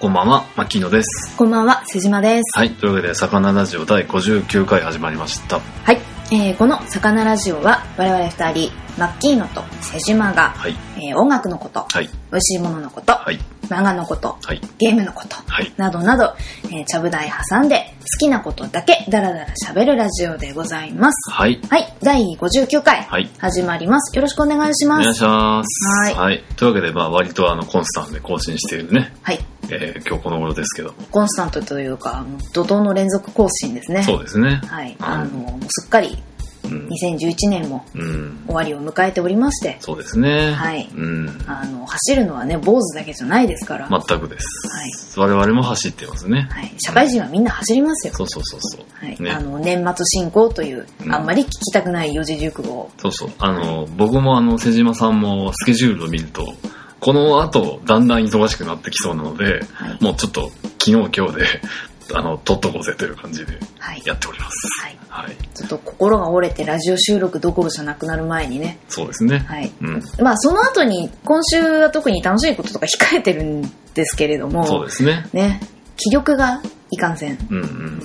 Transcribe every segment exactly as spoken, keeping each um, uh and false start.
こんばんは、マッキーノです。 こんばんは、瀬島です。 はい、というわけで魚ラジオだいごじゅうきゅうかい始まりました。 はい、えー、この魚ラジオは我々ふたり、マッキーノと瀬島が、はい、えー、音楽のこと、はい、美味しいもののこと、はい、漫画のこと、はい、ゲームのこと、はい、などなど、えー、ちゃぶ台挟んで好きなことだけダラダラ喋るラジオでございます。 はい、 はい、だいごじゅうきゅうかい始まります。よろしくお願いします。お願いします。はい、はい、というわけで、まあ割とあのコンスタントで更新しているね。はい。えー、今日この頃ですけど、 コンスタントというか怒涛の連続更新ですね。 そうですね。 はい。あのもうすっかりにせんじゅういちねんも終わりを迎えておりまして、うん、 そうですね。 はい、うん、あの走るのはね坊主だけじゃないですから。 全くです、はい、我々も走ってますね、 はい、社会人はみんな走りますよ、 うん、そうそうそうそう、 はいね、あの年末進行という、うん、あんまり聞きたくない四字熟語。 そうそう、あの、はい、僕もあの瀬島さんもスケジュールを見るとこの後だんだん忙しくなってきそうなので、はい、もうちょっと昨日今日であの取っとこうぜという感じでやっております、はいはいはい、ちょっと心が折れてラジオ収録どころじゃなくなる前にね。 そうですね、 はい、うん、まあその後に今週は特に楽しいこととか控えてるんですけれども、 そうですね、 ね、気力がいかんせん、 うんうん、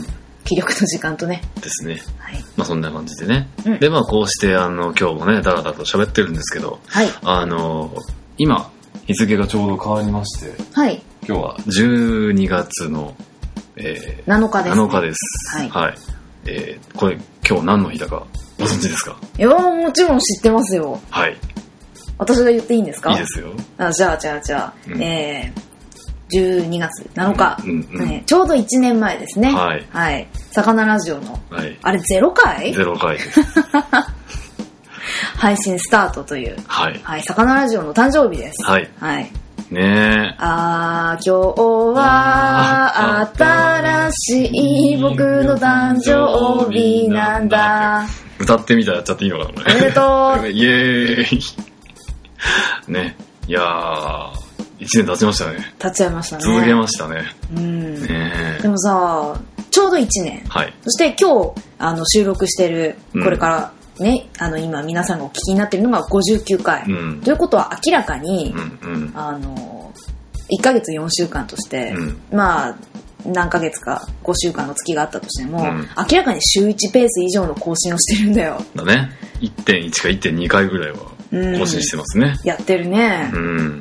気力の時間とねですね、はい、まあそんな感じでね、うん、でまあこうしてあの今日もねだらだらと喋ってるんですけど、はい、あの今日付がちょうど変わりまして、はい、今日はじゅうにがつのえー、 なのかです、ね、 なのかです。はい。はい、えー、これ今日何の日だかご存知ですか？ いやもちろん知ってますよ。 はい。 私が言っていいんですか？ いいですよ。 あ、じゃあじゃあじゃあ、うん、えー、じゅうにがつなのか、うんうんうんね、ちょうどいちねんまえですね。はい。はい。魚ラジオの、はい、あれゼロかい？ ゼロかいです。 配信スタートという、はい。はい。魚ラジオの誕生日です。 はい。 はい。 ねえ。 あー、今日は新しい僕の誕生日なんだ。 歌ってみたらやっちゃっていいのかな、これ。 おめでとう。 イエーイ。ね。いやー、一年経ちましたね。 経っちゃいましたね。 続けましたね。 うん。ね、でもさ、ちょうどいちねん。はい。そして今日、あの、収録してる、これから、うんね、あの今皆さんがお聞きになっているのがごじゅうきゅうかい、うん、ということは明らかに、うんうん、あのいっかげつよんしゅうかんとして、うん、まあ何ヶ月かごしゅうかんの月があったとしても、うん、明らかに週いちペース以上の更新をしてるんだよ。 だね。いってんいち か いってんに 回ぐらいは更新してますね、 うん、やってるね、 うん、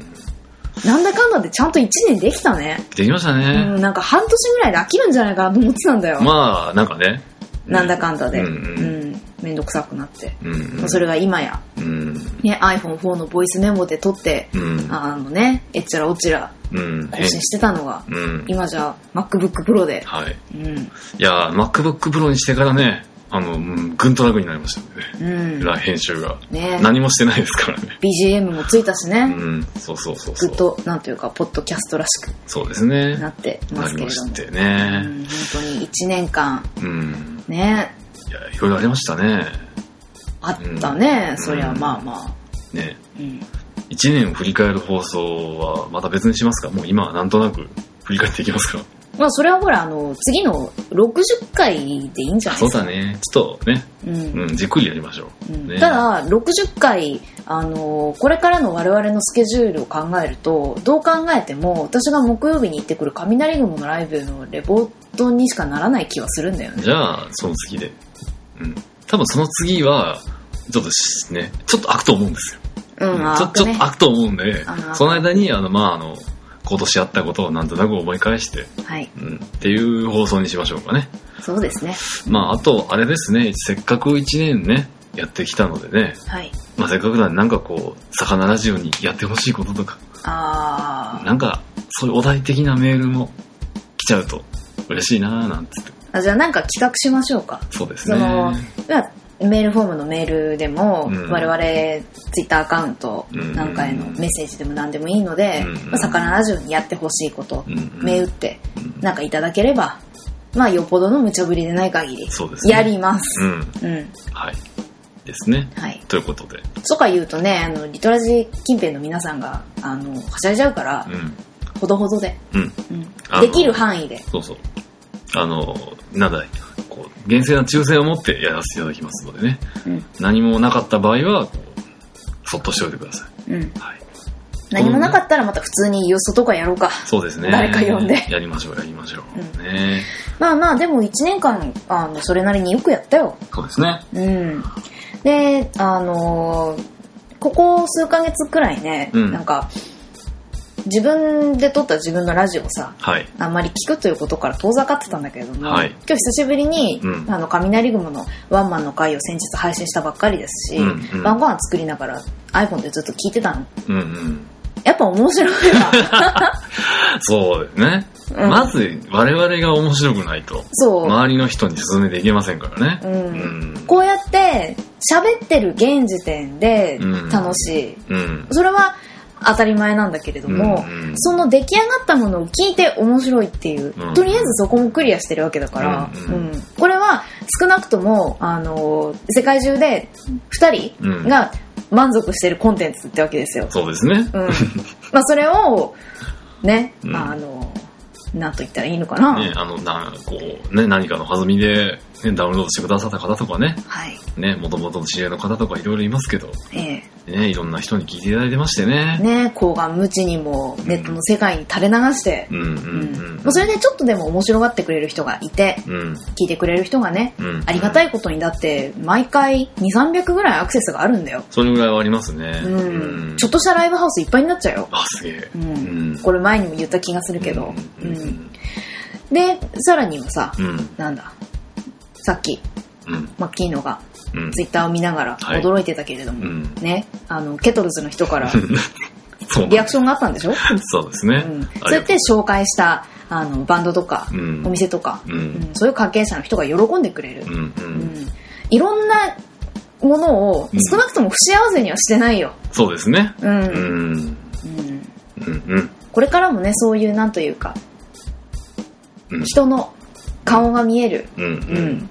なんだかんだでちゃんといちねんできたね。 できましたね、 うん、なんか半年ぐらいで飽きるんじゃないかなと思ってたんだよ。 まあなんかね、 なんだかんだで、うんうんうんめんどくさくなって、うんうん、それが今や、うんね、アイフォンフォー のボイスメモで撮って、うん、あのね、えっちゃらおっちら更新してたのが、うん、今じゃ MacBook Pro で、はいうん、いや MacBook Pro にしてからね、あの、うん、ぐんと楽になりましたね、うん、編集が、ね、何もしてないですからね。 ビージーエム もついたしね、うん、 そうそうそうそう、 ぐっとなんていうかポッドキャストらしくそうですねなってますけれども、なりましてね、 うん、本当にいちねんかん、うん、ねいやいろいろありましたね。 あったね、うん、そりゃまあまあね、うん、いちねんを振り返る放送はまた別にしますか？もう今はなんとなく振り返っていきますか？ まあそれはほらあの次のろくじゅっかいでいいんじゃないですか。 そうだね、ちょっとね、うんうん、じっくりやりましょう、うんね、 ただろくじゅっかいあのこれからの我々のスケジュールを考えるとどう考えても私が木曜日に行ってくる雷雲のライブのレポートにしかならない気はするんだよね。 じゃあその次で、うん多分その次はちょっとねちょっと開くと思うんですよ、うん、ちょ, ちょっと開くと思うんで、その間にあのまああの今年やったことをなんとなく思い返して、はいうん、っていう放送にしましょうかね。 そうですね。 まああとあれですね、せっかくいちねんねやってきたのでね、はいまあ、せっかくなんでなんかこう魚ラジオにやってほしいこととかあなんかそういうお題的なメールも来ちゃうと嬉しいなーなんつって。 あじゃあなんか企画しましょうか。 そうですね。 そのメールフォームのメールでも、うん、我々ツイッターアカウントなんかへのメッセージでも何でもいいので、うんまあ、魚ラジオにやってほしいこと、うん、銘打ってなんかいただければ、まあよっぽどの無茶ぶりでない限りやります。 うんうん、はいですね。はい。ということで。 とか言うとね、あのリトラジ近辺の皆さんがあのはしゃいじゃうから、うん、ほどほどで、うんうん、できる範囲で。 そうそう。あのなんだいこう厳正な忠誠を持ってやらせていただきますのでね、うん、何もなかった場合はこうそっとしておいてください、うんはい、 何もなかったらまた普通にユーストとかやろうか。 そうですね。 誰か呼んで。 やりましょう、やりましょう。 うん、 ね、 まあまあ、でもいちねんかん、あの、それなりによくやったよ。 そうですね。 うん。で、あのー、ここ数ヶ月くらいね、うん、なんか、自分で撮った自分のラジオをさ、はい、あんまり聞くということから遠ざかってたんだけれども、はい、今日久しぶりに、うん、あの雷雲のワンマンの回を先日配信したばっかりですし、うんうん、晩ご飯作りながら iPhone でずっと聞いてたの、うんうん、やっぱ面白いわそうですね、うん、まず我々が面白くないと周りの人に勧めていけませんからね、うんうん、こうやって喋ってる現時点で楽しい、うんうん、それは当たり前なんだけれども、うんうん、その出来上がったものを聞いて面白いっていう、うん、とりあえずそこもクリアしてるわけだから、うんうんうん、これは少なくともあの世界中でふたりが満足してるコンテンツってわけですよ。 そうですね、 うんまあ、それをね、うん、あのなんと言ったらいいのかな、 ね、あのなこうね、何かの弾みで、ね、ダウンロードしてくださった方とかね、はい、ね、元々の知り合いの方とかいろいろいますけど、ええね、いろんな人に聞いていただいてましてね、 ね、高顔無知にもネットの世界に垂れ流して、うんうんうんうん、それでちょっとでも面白がってくれる人がいて、うん、聞いてくれる人がね、うん、ありがたいことにだって毎回にせんさんびゃくぐらいアクセスがあるんだよ。 それぐらいはありますね、 うんうん、ちょっとしたライブハウスいっぱいになっちゃうよ。 あ、すげえ、うんうん、これ前にも言った気がするけど、うんうんうん、でさらにはさ、うん、なんださっき、うん、マッキーノがツイッターを見ながら驚いてたけれども、はい、ね、あのケトルズの人からリアクションがあったんでしょそうですね、うん、 そうやって紹介したあのバンドとか、うん、お店とか、うんうん、そういう関係者の人が喜んでくれる、うんうんうん、いろんなものを少なくとも不幸せにはしてないよ、 うん、そうですね、うんうんうんうんうん、これからもね、そういうなんというか、うん、人の顔が見える、うんうん、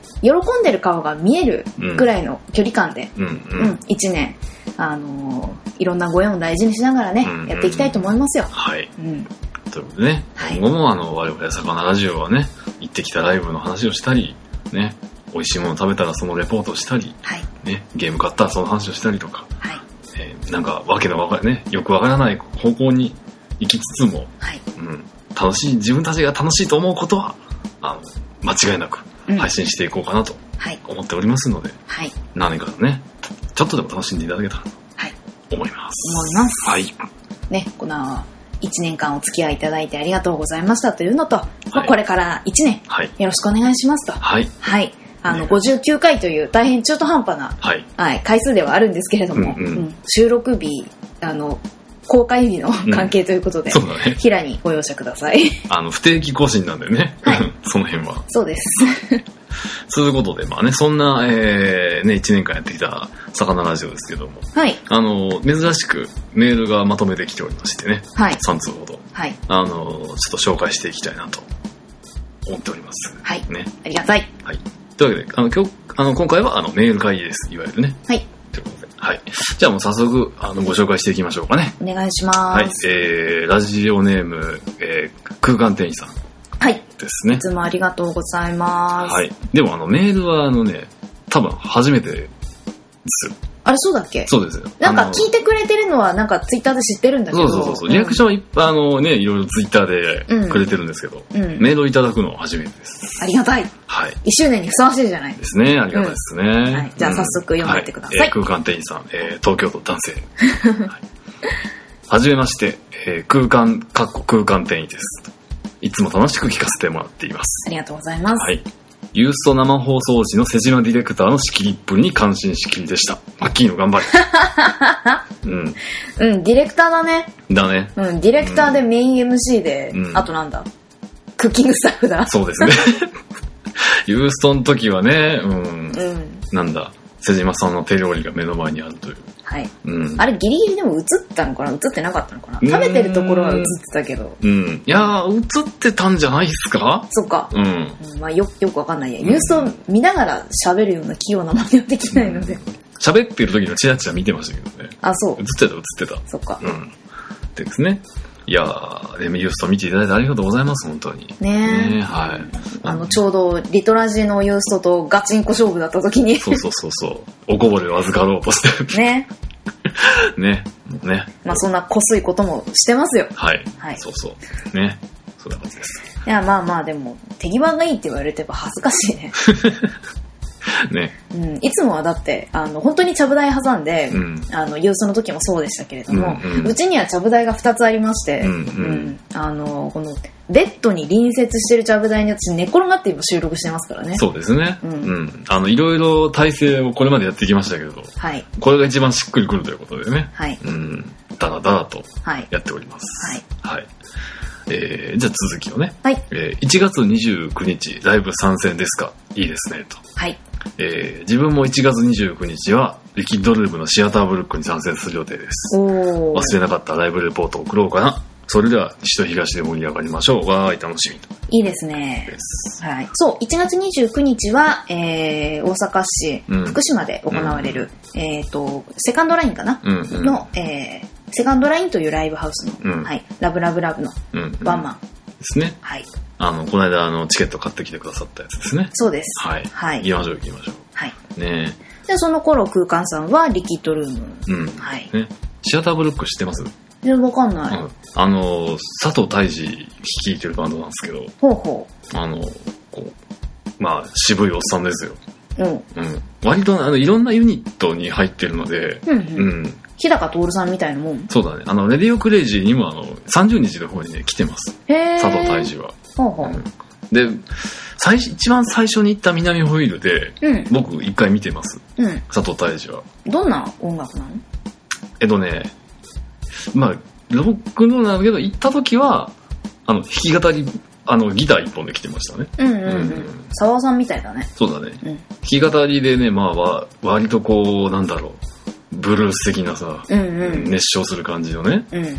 喜んでる顔が見えるくらいの距離感で、うんうんうん、いちねん、あのー、いろんなご縁を大事にしながらね、うんうん、やっていきたいと思いますよ。 はい、うん、ということでね、はい、今後もあの我々魚ラジオはね、行ってきたライブの話をしたりね、美味しいもの食べたらそのレポートをしたり、はい、ね、ゲーム買ったらその話をしたりとか、はい、えー、なんかわけのわかね、よくわからない方向に行きつつも、はい、うん、楽しい、自分たちが楽しいと思うことはあの間違いなく配信していこうかなと思っておりますので、はい、何かね、ちょっとでも楽しんでいただけたらと思います。 思います。はい。ね、このいちねんかんお付き合いいただいてありがとうございましたというのと、はい、これからいちねん、はい、よろしくお願いしますと。はい。はい。あの、ね、ごじゅうきゅうかいという大変中途半端な、はい、はい、回数ではあるんですけれども、うんうんうん、収録日、あの、公開日の関係ということで、うん、そうだね、平にご容赦ください。 あの不定期更新なんでね、はい、その辺は。 そうです。 そういうことで、まあね、そんな、えー、ね、いちねんかんやってきた魚ラジオですけども、はい、あの珍しくメールがまとめてきておりましてね、はい、さんつうほど、はい、あのちょっと紹介していきたいなと思っております。 はい、ね、ありがたい。 はい、というわけで、あの今日あの今回はあのメール会議です、いわゆるね。はい。ということで、はい。じゃあもう早速あのご紹介していきましょうかね。 お願いします。はい。 えー、ラジオネーム、えー、空間店員さん。はい。ですね。 いつもありがとうございます。 はい。でもあのメールはあのね、多分初めてですよ。 あれそうだっけ？ そうですよ。 なんか聞いてくれてるのはなんかツイッターで知ってるんだけど。 そうそうそう。うん、リアクションはいっぱいあのね、いろいろツイッターでくれてるんですけど、うんうん、メールをいただくのは初めてです。 ありがたい。はい。いっしゅうねんにふさわしいじゃないですね。ありがたいですね。うん、 はい。じゃあ早速読んでってください。 はい、えー、空間店員さん、えー、東京都男性。はい。はじめまして、えー、空間、かっこ空間店員です。いつも楽しく聞かせてもらっています。 ありがとうございます。はい。 ユースト生放送時の瀬島ディレクターの仕切りっぷりに感心しきりでした。マッキーの頑張り。うん。 うん、ディレクターだね。 だね。 うん、ディレクターでメイン エムシー で、うん、あとなんだ、クッキングスタッフだ。 そうですね。ユーストの時はね、うん、うん、なんだ、瀬島さんの手料理が目の前にあるという。はい、うん、あれギリギリでも映ったのかな、映ってなかったのかな。食べてるところは映ってたけど、うん、いやー映ってたんじゃないですか。 そっか、うん、まあ、よ, よくわかんないや、ニュースを見ながら喋るような器用な真似はできないので、 喋、うん、ってる時のチラチラ見てましたけどね。 あ、そう、 映ってた映ってた。 そっか、うん、 でですね、いやー、レミユースト見ていただいてありがとうございます、本当に。 ねえ。ね、はい。あの、ちょうど、リトラジのユーストとガチンコ勝負だった時に。 そうそうそうそう。おこぼれを預かろうとして。ね。 ね。ね。 まあそんなこすいこともしてますよ。 はい。はい。そうそう。ね。そんな感じです。 いや、まあまあでも、手際がいいって言われてば恥ずかしいね。 ね。 うん。いつもはだって、あの、本当にちゃぶ台挟んで、うん、あの、ユースの時もそうでしたけれども、うんうん、うちにはちゃぶ台がふたつありまして、うんうんうん、あの、この、ベッドに隣接してるちゃぶ台に私寝転がって今収録してますからね。 そうですね。うん。うん、あの、いろいろ体勢をこれまでやってきましたけど、はい。これが一番しっくりくるということでね。はい。うん。だらだらとやっております。はい。はい。えー、じゃあ続きをね。はい。えー、いちがつにじゅうくにちライブ参戦ですか？いいですね、と。はい。えー、自分もいちがつにじゅうくにちはリキッドルームのシアターブルックに参戦する予定です。おー。忘れなかったライブレポートを送ろうかな。それでは西と東で盛り上がりましょう。わーい、楽しみと。 いいですね。です。はい。そう、いちがつにじゅうくにちは、えー、大阪市、うん、福島で行われる、うん、えっと、セカンドラインかな、うんうん、の、えー、セカンドラインというライブハウスの、うん、はい、ラブラブラブのワンマン、うんうん、 ですね。はい。あの、この間、あの、チケット買ってきてくださったやつですね。 そうです。 はい。はい。行きましょう、行きましょう。はい。ねで、その頃、空間さんはリキッドルーム。 うん。はい。ね。シアターブルック知ってます？ いや、わかんない。うん、 あの、佐藤大二率いてるバンドなんですけど。ほうほう。あの、こう、まあ、渋いおっさんですよ。うん。うん。割と、あの、いろんなユニットに入ってるので、うん、うん。うん。 日高徹さんみたいなもん。 そうだね。あの、レディオクレイジーにも、あの、さんじゅうにちの方にね、来てます。へー。佐藤大二は。ほうほう。うん、で、最一番最初に行った南ホイールで、うん、僕一回見てます。うん。佐藤大二は。 どんな音楽なの？ えっとね、まあ、ロックンロールなんだけど、行った時は、あの、弾き語り、あの、ギター一本で来てましたね。うんうんうん。 沢、うん、さんみたいだね。 そうだね。うん、弾き語りでね、まあ、割とこう、なんだろう、ブルース的なさ、うんうん、熱唱する感じのね、うん、うん、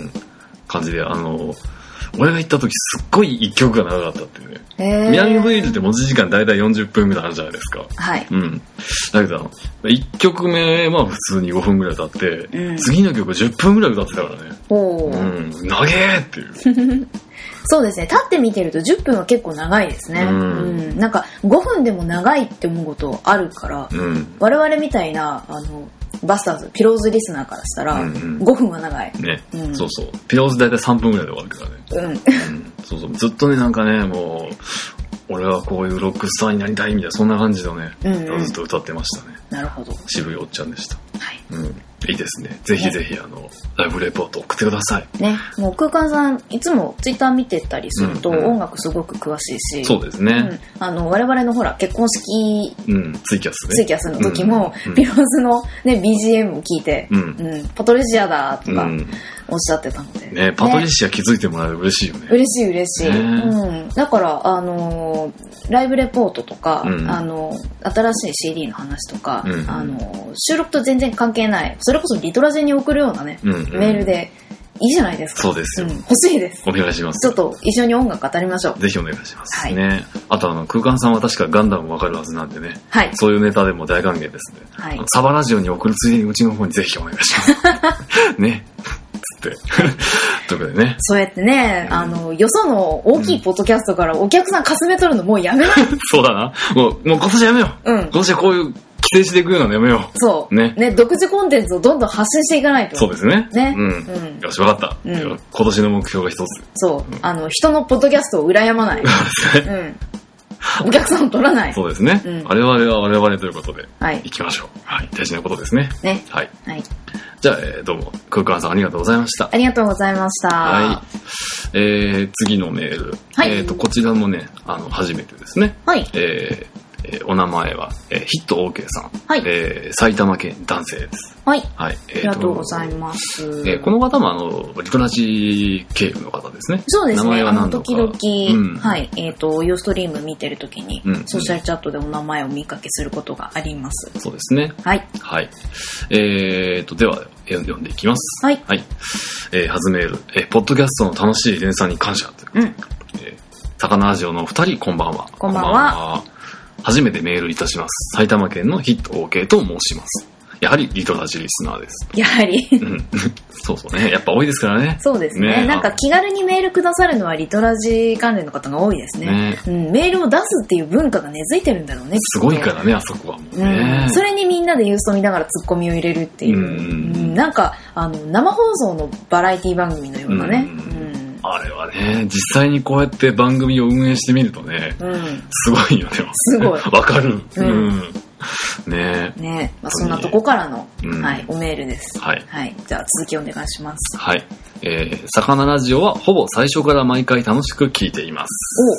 感じで、あの、俺が行った時すっごい一曲が長かったっていうね。南ホイールって持ち時間だいたいよんじゅっぷんぐらいあるじゃないですか。はい。うん。だけど、いっきょくめは普通にごふんぐらい歌って、うん、次の曲じゅっぷんぐらい歌ってたからね。おー。うん。長えっていう。 そうですね。立って見てるとじゅっぷんは結構長いですね。うん。うん、なんかごふんでも長いって思うことあるから、うん、我々みたいな、あの、バスターズ、ピローズリスナーからしたら、うんうん、ごふんは長い。 ね、うん。そうそう。ピローズだいたいさんぷんぐらいで終わるからね。うん。うん、そうそう。ずっとね、なんかね、もう、俺はこういうロックスターになりたいみたいな、そんな感じのね、うんうん、ずっと歌ってましたね。 なるほど。 渋いおっちゃんでした。はい。うん。いいですね。ぜひぜひ、ね、あの、ライブレポート送ってください。 ね。もう空間さん、いつもツイッター見てたりすると、うんうん、音楽すごく詳しいし。 そうですね。 うん、あの、我々のほら、結婚式、 うん、ツイキャスね。 ツイキャスの時も、うんうん、ピローズのね、ビージーエム を聞いて、うん、うん、パトリシアだとか、うんおっしゃってたので。 ね、パトリシア気づいてもらえると嬉しいよね。 嬉しい嬉しい。うん。だから、あのー、ライブレポートとか、うん、あの、新しい シーディー の話とか、うん、あの、収録と全然関係ない、それこそリトラジェに送るようなね、うんうん、メールで、いいじゃないですか。 そうですよ、うん。 欲しいです。 お願いします。 ちょっと一緒に音楽語りましょう。 ぜひお願いします。はい。ね。あとあの、空間さんは確かガンダムわかるはずなんでね。はい。そういうネタでも大歓迎ですね。はい。サバラジオに送るついでにうちの方にぜひお願いします。ね。つって。ということでね。 そうやってね、あの、よその大きいポッドキャストからお客さんかすめ取るのもうやめない。 そうだな。もう、もう今年やめよう。うん。今年はこういう、規制していくようなのやめよう。 そう。ね。ね、独自コンテンツをどんどん発信していかないと。 そうですね。ね。うん。うん、よし、わかった。うん。今年の目標が一つ。 そう。うん、あの、人のポッドキャストを羨まない。そうですね。うん。お客さんを取らない。 そうですね。うん、我々は我々ということで、はい。行きましょう。はい。大事なことですね。ね。はい。はい。じゃあ、えー、どうも、空間さんありがとうございました。 ありがとうございました。 はい。えー、次のメール。はい。えっと、こちらもね、あの、初めてですね。はい。えー、えー、お名前は、えー、ヒット OK さん。はい。えー、埼玉県男性です。はい。はい。 えー、ありがとうございます。 えー、この方も、あの、リトラジ経由の方ですね。 そうですね。名前は何度か。時々、うん、はい。えっ、ー、と、ユーストリーム見てるときに、うん、ソーシャルチャットでお名前を見かけすることがあります。 そうですね。はい。はい。えーと、では、読んでいきます。はい。はい。えー、はずメール、えー、ポッドキャストの楽しい連載に感謝ということで、うんえー、魚ラジオのお二人、こんばんは。 こんばんは。 初めてメールいたします。埼玉県のヒット OK と申します。 やはりリトラジリスナーです。 やはり、うん、 そうそうね、やっぱ多いですからね。 そうですね、ね、なんか気軽にメールくださるのはリトラジ関連の方が多いですね。ね、うん、メールを出すっていう文化が根付いてるんだろうね。 すごいからね、あそこはもうね、 うん、それにみんなで郵送見ながらツッコミを入れるっていう、うんうん、なんかあの生放送のバラエティ番組のようなね、うんうん、 あれはね、実際にこうやって番組を運営してみるとね、うん、すごいよね。 すごい。 わかる。うん。うん、ねえ。ねえ。まあ、そんなとこからの、うん、はい、おメールです。はい。はい。じゃあ続きお願いします。 はい。えー、魚ラジオはほぼ最初から毎回楽しく聞いています。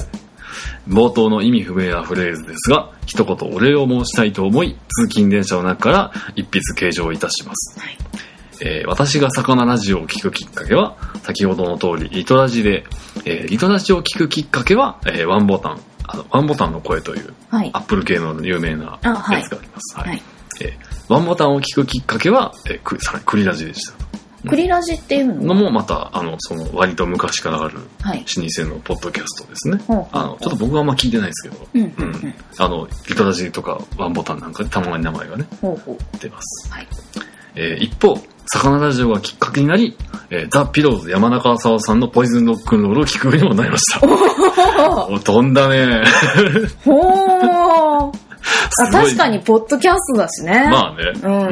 お冒頭の意味不明なフレーズですが、一言お礼を申したいと思い、通勤電車の中から一筆掲上いたします。はい。えー、私が魚ラジオを聞くきっかけは、先ほどの通りリトラジで、えー、リトラジを聞くきっかけは、えー、ワンボタン、あのワンボタンの声という、はい、アップル系の有名なやつがあります。はい。はい、えー、ワンボタンを聞くきっかけは、えー、ク, クリラジでした。 クリラジっていうのもまたあのその割と昔からある老舗のポッドキャストですね。はい、あのちょっと僕はあんま聞いてないですけど、うんうんうん、あのリトラジとかワンボタンなんかでたまに名前がねほうほう出ます。はい、えー、一方。魚ラジオがきっかけになり、えー、ザ・ピローズ山中沙央さんのポイズンロックンロールを聞くようにもなりました。お飛んだね。 ほー。あ、確かにポッドキャストだしね。 まあね。うん。うん、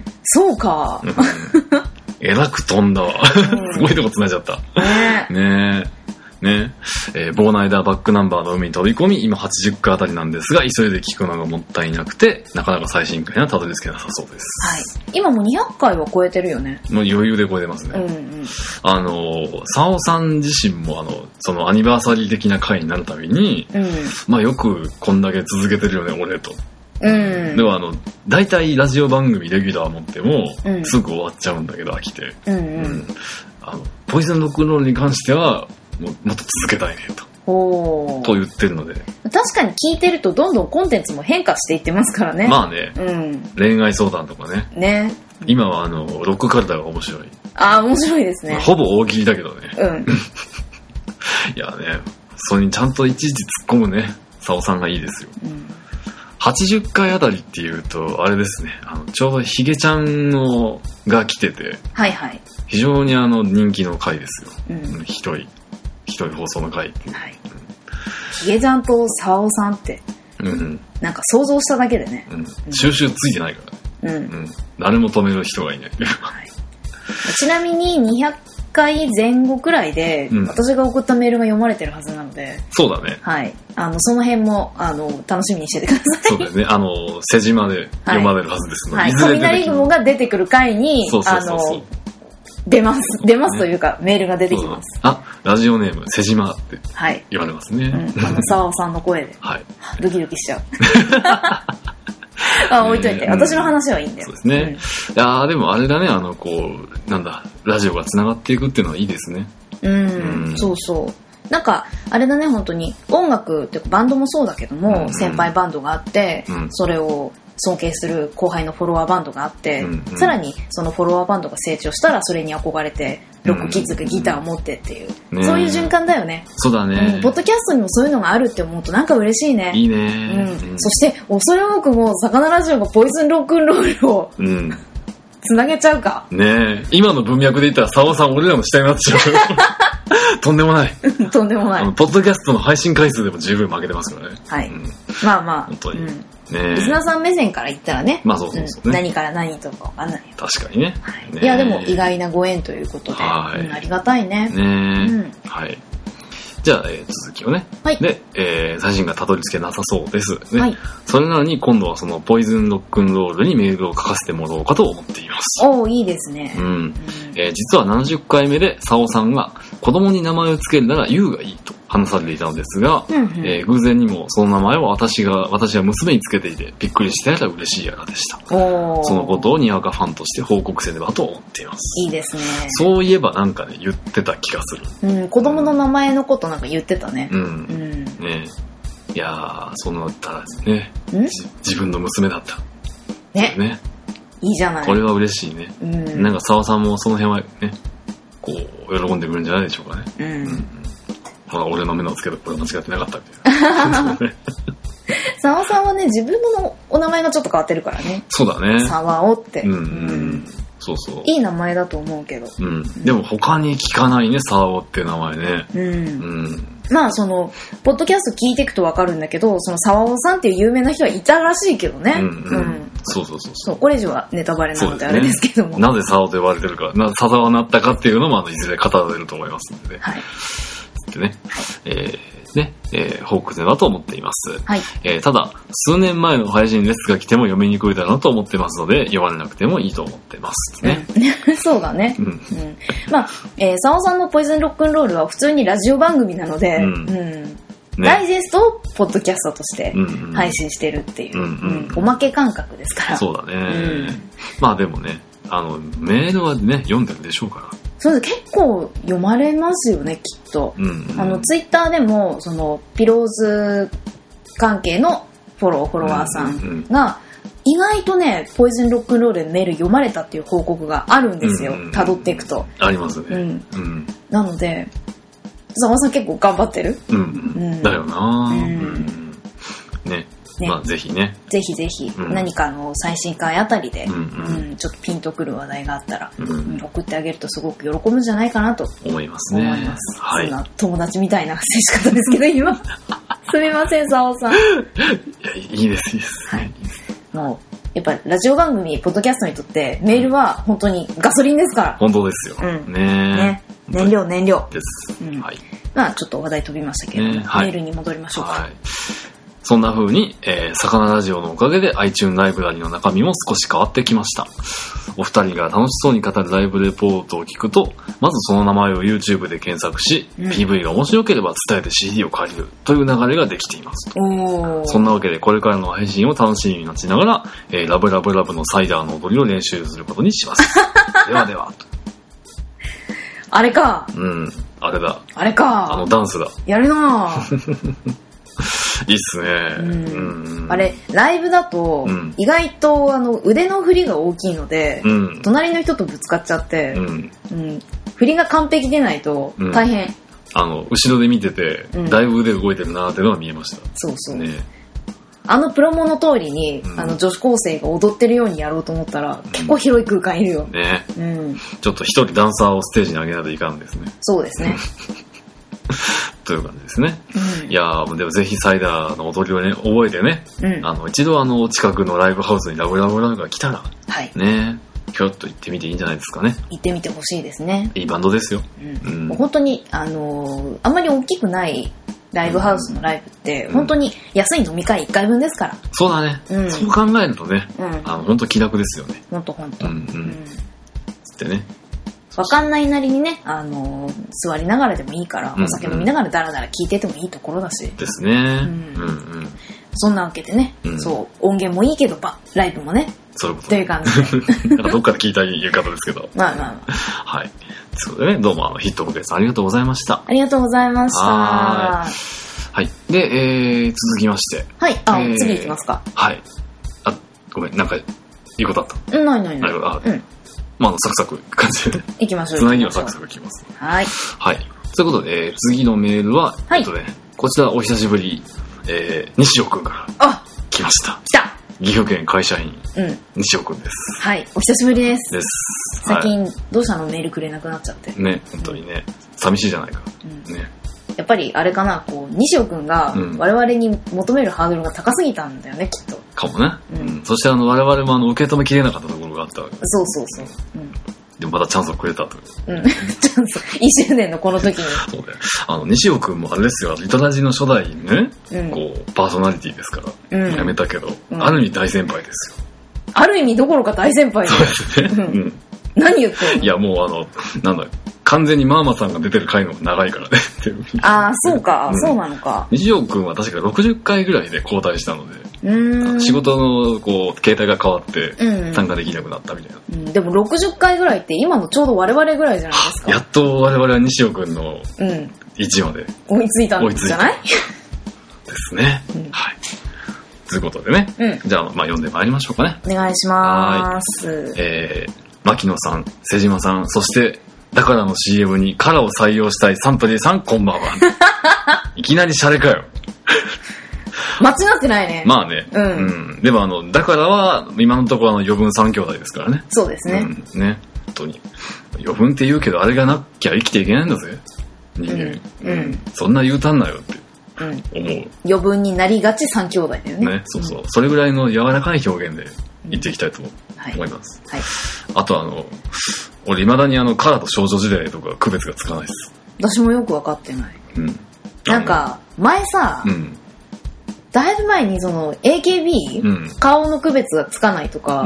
そうか。 えらく飛んだわ。すごいとこ繋いじゃった。ねえ。ねえ。ねえー、ボーナイダーバックナンバーの海に飛び込み、今はちじゅっかいあたりなんですが、急いで聞くのがもったいなくて、なかなか最新回にはたどり着けなさそうです。 はい。今もうにひゃっかいは超えてるよね。 もう余裕で超えてますね。うんうん。あの、沙央さん自身も、あの、そのアニバーサリー的な回になるたびに、うん、まあよくこんだけ続けてるよね、俺と。うん。では、あの、大体ラジオ番組レギュラー持っても、うん、すぐ終わっちゃうんだけど、飽きて。うんうん。うん、あの、ポイズンロックンロールに関しては、も, もっと続けたいねとおと言ってるので、 確かに聞いてるとどんどんコンテンツも変化していってますからね。 まあね、うん、恋愛相談とかね。ね。今はあのロックカルタが面白い。 ああ面白いですね。 ほぼ大喜利だけどね。うん。いやね、それにちゃんといちいち突っ込むね、沙央さんがいいですよ。うん、はちじゅっかいあたりっていうとあれですね、あのちょうどヒゲちゃんのが来てて、はいはい。非常にあの人気の回ですよ。うん、一人。一人放送の回っていう。はい。 ヒゲちゃんと沙央さんって、うんうん、なんか想像しただけでね。 うん。収集ついてないからね。うん。うん、誰も止める人がいない。はい。 ちなみににひゃっかいぜん後くらいで、うん、私が送ったメールが読まれてるはずなので。 そうだね。 はい。あの、その辺も、あの、楽しみにしててください。 そうだよね。あの、瀬島で読まれるはずですので。 はい。雷雲が出てくる回に、そうそうそうそう、あの、出ます。出ますというか、ね、メールが出てきます。 あ、ラジオネーム、瀬島って言われますね。はい、 うん、あの、沙央さんの声で。はい。ドキドキしちゃう。あ、置いといて。私の話はいいんだよ。 そうですね。うん、いやでもあれだね、あの、こう、なんだ、ラジオが繋がっていくっていうのはいいですね。 うん、うん、そうそう。なんか、あれだね、本当に、音楽ってバンドもそうだけども、うん、先輩バンドがあって、うん、それを、尊敬する後輩のフォロワーバンドがあって、うんうん、さらにそのフォロワーバンドが成長したらそれに憧れてロックキッズがギターを持ってっていう、うん、そういう循環だよね。 そうだね、 うん、ポッドキャストにもそういうのがあるって思うとなんか嬉しいね。 いいね、 うんうん、そして恐れ多くも魚ラジオがポイズンロックンロールを、うん、つなげちゃうかね。今の文脈で言ったら沙央さん俺らの下になっちゃうとんでもないとんでもない。あのポッドキャストの配信回数でも十分負けてますからね。 はい、うん、まあまあ本当に、うんね、リスナーさん目線から言ったらね、まあそうそうそうね、うん、何から何とかわかんない。 確かにね、 はい、ね。いやでも意外なご縁ということで、はい、うん、ありがたいね。ね、うん、 はい。じゃあ、えー、続きをね。はい。で、えー、最新がたどり着けなさそうです。ね。はい。それなのに今度はそのポイズンロックンロールにメールを書かせてもらおうかと思っています。 おー、いいですね。 うん。うん、えー、実はななじゅっかいめで沙央さんが子供に名前を付けるならユウがいいと話されていたのですが、うんうん、えー、偶然にもその名前を私が、私は娘につけていてびっくりしたやら嬉しいやらでした。おー。そのことをにわかファンとして報告せねばと思っています。 いいですね。 そういえばなんかね、言ってた気がする。 うん、子供の名前のことなんか言ってたね。うん。うん、 ね、いやー、そうなったらね、自分の娘だった。 ね。ね。いいじゃない。 これは嬉しいね。うん、なんか沙央さんもその辺はね、こう喜んでくるんじゃないでしょうかね。うん。うん、ほら、俺の目の付けどころ間違ってなかったみたいな。 沢尾さんはね、自分のお名前がちょっと変わってるからね。 そうだね。 沢尾って。 うんうん。うんそうそう。 いい名前だと思うけど。 うん。でも他に聞かないね、沢尾っていう名前ね。 うん。うん。まあそのポッドキャスト聞いていくと分かるんだけど、その沢尾さんっていう有名な人はいたらしいけどね。うん、うんうん、そうそうそうそう。これ以上はネタバレなのであれですけども、 ね、なぜ沢尾と呼ばれてるか、な沢尾になったかっていうのもあのいずれ語られると思いますので、はい。でね、はい、えー、ね、えー、報告だと思っています。はい。えー、ただ数年前の配信レスが来ても読みにくいだろうなと思ってますので、読まれなくてもいいと思ってますね。 うん、そうだね。うん。うん、まあ、えー、沢尾さんのポイズンロックンロールは普通にラジオ番組なので、うん。うんね、ダイジェストをポッドキャストとして配信してるっていう、うんうんうん、おまけ感覚ですから。 そうだね、うん、まあでもね、あのメールはね読んでるでしょうから。 そうです、結構読まれますよね、きっと。うんうん、あのツイッターでもそのピローズ関係のフォローフォロワーさんが意外とね、ポイズンロックンロールでメール読まれたっていう報告があるんですよ、辿っていくと。 ありますね、 うんうん、なので沢尾さん結構頑張ってる、 うんうん、だよな、うん、ね、ね、まあぜひね、 ぜひぜひ、うん、何かの最新回あたりで、うんうんうん、ちょっとピンとくる話題があったら、うんうん、送ってあげるとすごく喜ぶんじゃないかなと思いますね。 思います。はい、そんな友達みたいな接し方ですけど今すみません沢尾さん。いや、いいですいいです、はい、 もうやっぱりラジオ番組ポッドキャストにとってメールは本当にガソリンですから。 本当ですよ、うん、ねね、燃料燃料です、うん、はい。 まあちょっと話題飛びましたけど、ね、はい、メールに戻りましょうか。はい、 そんな風に、えー、魚ラジオのおかげで iTunes ライブラリの中身も少し変わってきました。お二人が楽しそうに語るライブレポートを聞くと、まずその名前を YouTube で検索し、うん、ピーブイ が面白ければ伝えて シーディー を借りるという流れができています。おそんなわけでこれからの配信を楽しみに待ちながら、えー、ラブラブラブのサイダーの踊りを練習することにします。ではでは。 あれか。 うん、あれだ。 あれか。 あのダンスだ。 やるないいっすね、うんうん、あれライブだと、うん、意外とあの腕の振りが大きいので、うん、隣の人とぶつかっちゃって、うんうん、振りが完璧でないと大変、うん、 あの後ろで見てて、うん、だいぶ腕動いてるなーっていうのが見えました。 そうそう、ね、あのプロモの通りに、うん、あの女子高生が踊ってるようにやろうと思ったら、うん、結構広い空間いるよ、ね、 うん、ちょっと一人ダンサーをステージに上げないといかんですね。 そうですねという感じですね、うん、いやーでもぜひサイダーの踊りをね覚えてね、うん、あの一度あの近くのライブハウスにラブラブラブが来たら、はい、ねひょっと行ってみていいんじゃないですかね。 行ってみてほしいですね。 いいバンドですよ、 うんうん、もう本当にあのー、あんまり大きくないライブハウスのライブって、うん、本当に安い飲み会いっかいぶんですから。 そうだね、うん、そう考えるとね、うん、あの本当気楽ですよね。 本当本当、うんうん、 つってね、 わかんないなりにね、あのー、座りながらでもいいから、お酒飲みながらダラダラ聞いててもいいところだし。 ですね。うんうんうん、 そんなわけでね、うん、そう音源もいいけどばライブもね、 そういうこと。 という感じで。 なんかどっかで聞いた言い方ですけど。 まあまあまあ。 はい。そうでね、どうもあのヒットボケさんありがとうございました。 ありがとうございました。はい。で、えー、続きまして。 はい。あ、えー、次いきますか。 はい。あ、ごめん、なんかいいことあった。 うん、ないないない。 あ、うん。まあ、サクサク感じで。 いきましょう。 つなぎはサクサクいきます。 はい。 はい。ということで、えー、次のメールは、はい、えっとね、こちらお久しぶり、えー、西尾くんからあ来ました。 来た岐阜県会社員、うん、西尾くんです。 はい、お久しぶりです。 です。 最近、はい、どうしたのメールくれなくなっちゃって。 ね、本当にね、寂しいじゃないか。うん、ね。 やっぱりあれかな、こう西尾くんが我々に求めるハードルが高すぎたんだよね、きっと。 かもね。うん。そしてあの我々もあの受け止めきれなかったところがあったわけ。 そうそうそう。うん。 でもまたチャンスをくれたと。 うん。チャンス。いっしゅうねんのこの時に。 そうだよ。あの西尾くんもあれですよ、リトラジの初代ね、うん、こうパーソナリティですから、うん、辞めたけど、うん、ある意味大先輩ですよ。 ある意味どころか大先輩そうですね。うん。うん、 何言ってんの？ いやもうあのなんだ。完全にマーマさんが出てる回の方が長いからね。 ああ、そうか、うん、そうなのか。 西尾くんは確かろくじゅっかいぐらいで交代したので、うーん仕事のこう形態が変わって参加できなくなったみたいな、 うんうん。でもろくじゅっかいぐらいって今のちょうど我々ぐらいじゃないですか。 やっと我々は西尾くんの位置まで、 うん、追いついたんじゃないですね。うん、はい。ということでね、うん、じゃあまあ読んでまいりましょうかね。 お願いします。はい、 えー、牧野さん、瀬島さん、そしてだからの シーエム にカラーを採用したいサンプリーさんこんばんは。いきなりシャレかよ。 間違ってないね。 まあね。うん。うん、でもあの、だからは、今のところあの余分三兄弟ですからね。 そうですね。 うん、ね。本当に。余分って言うけど、あれがなきゃ生きていけないんだぜ。人間。うん。うん、そんな言うたんなよって。うん、思う。 余分になりがち三兄弟だよね。 ね、そうそう。うん、それぐらいの柔らかい表現で言っていきたいと思います。はい。はい、あとあの、俺未だにあの、カラと少女時代とか区別がつかないです。 私もよく分かってない。うん。なんか、前さ、うん、だいぶ前にその エーケービー、うん、顔の区別がつかないとか、うん、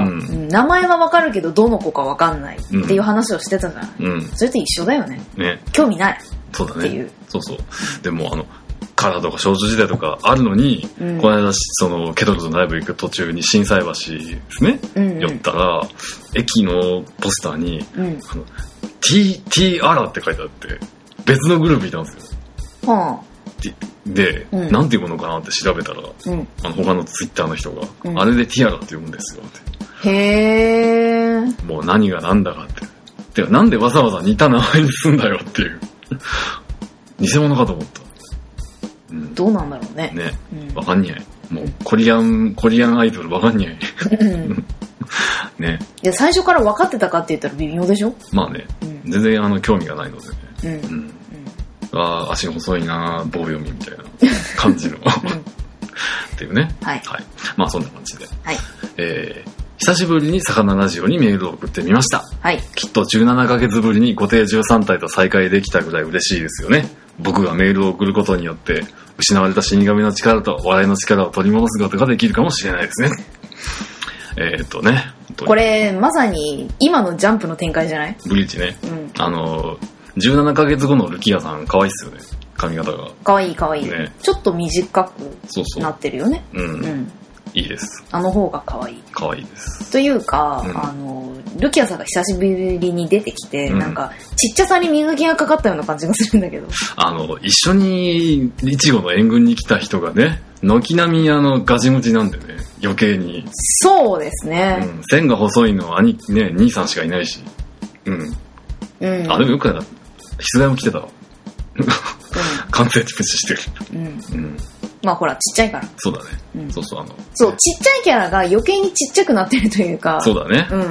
名前は分かるけどどの子か分かんないっていう話をしてたじゃない。うん、それと一緒だよね。ね。興味ない。 そうだね。っていう。そうそう。でもあの、カラーとか少女時代とかあるのに、うん、この間そのケトルとのライブ行く途中に心斎橋ですね、うんうん、寄ったら駅のポスターに、うん、あの T, T アラって書いてあって別のグループいたんですよ、はあ、で、うん、なんていうものかなって調べたら、うん、あの他のツイッターの人が、うん、あれで T アラって読むんですよって。へー。もう何が何だかっててかなんでわざわざ似た名前にすんだよっていう偽物かと思った。 うん、どうなんだろうね。 ね、うん、わかんにゃい。もうコリアンコリアンアイドルわかんにゃい。ね。いや最初から分かってたかって言ったら微妙でしょ。まあね、うん、全然あの興味がないのでね。うん。うんうん、あ足細いな棒読みみたいな感じの、うん、っていうね。はい。はい。まあそんな感じで。はい。えー、久しぶりに魚ラジオにメールを送ってみました。はい。きっとじゅうななかげつぶりにごていじゅうさんたいと再会できたぐらい嬉しいですよね。僕がメールを送ることによって失われた死神の力と笑いの力を取り戻すことができるかもしれないですね。えーっとね。 これまさに今のジャンプの展開じゃない？ ブリーチね。うん、あのじゅうななかげつごのルキアさん可愛いっすよね。髪型が。 可愛い可愛い。ね、ちょっと短くなってるよね。そうそう。うん。うんいいです。 あの方が可愛い。 可愛いです。 というか、うん、あのルキアさんが久しぶりに出てきて、うん、なんかちっちゃさに磨きがかかったような感じがするんだけど。 あの一緒にイチゴの援軍に来た人がね、軒並みあのガジムチなんでね、余計に。 そうですね。 うん、線が細いのは兄ね兄さんしかいないし。うん。うん。あでもよくやった。筆談も来てたわ。うん、完全に無視してる。うん。うんまあほらちっちゃいから。 そうだね。うん、そうそうあの。 そうちっちゃいキャラが余計にちっちゃくなってるというか。 そうだね。うん。うん。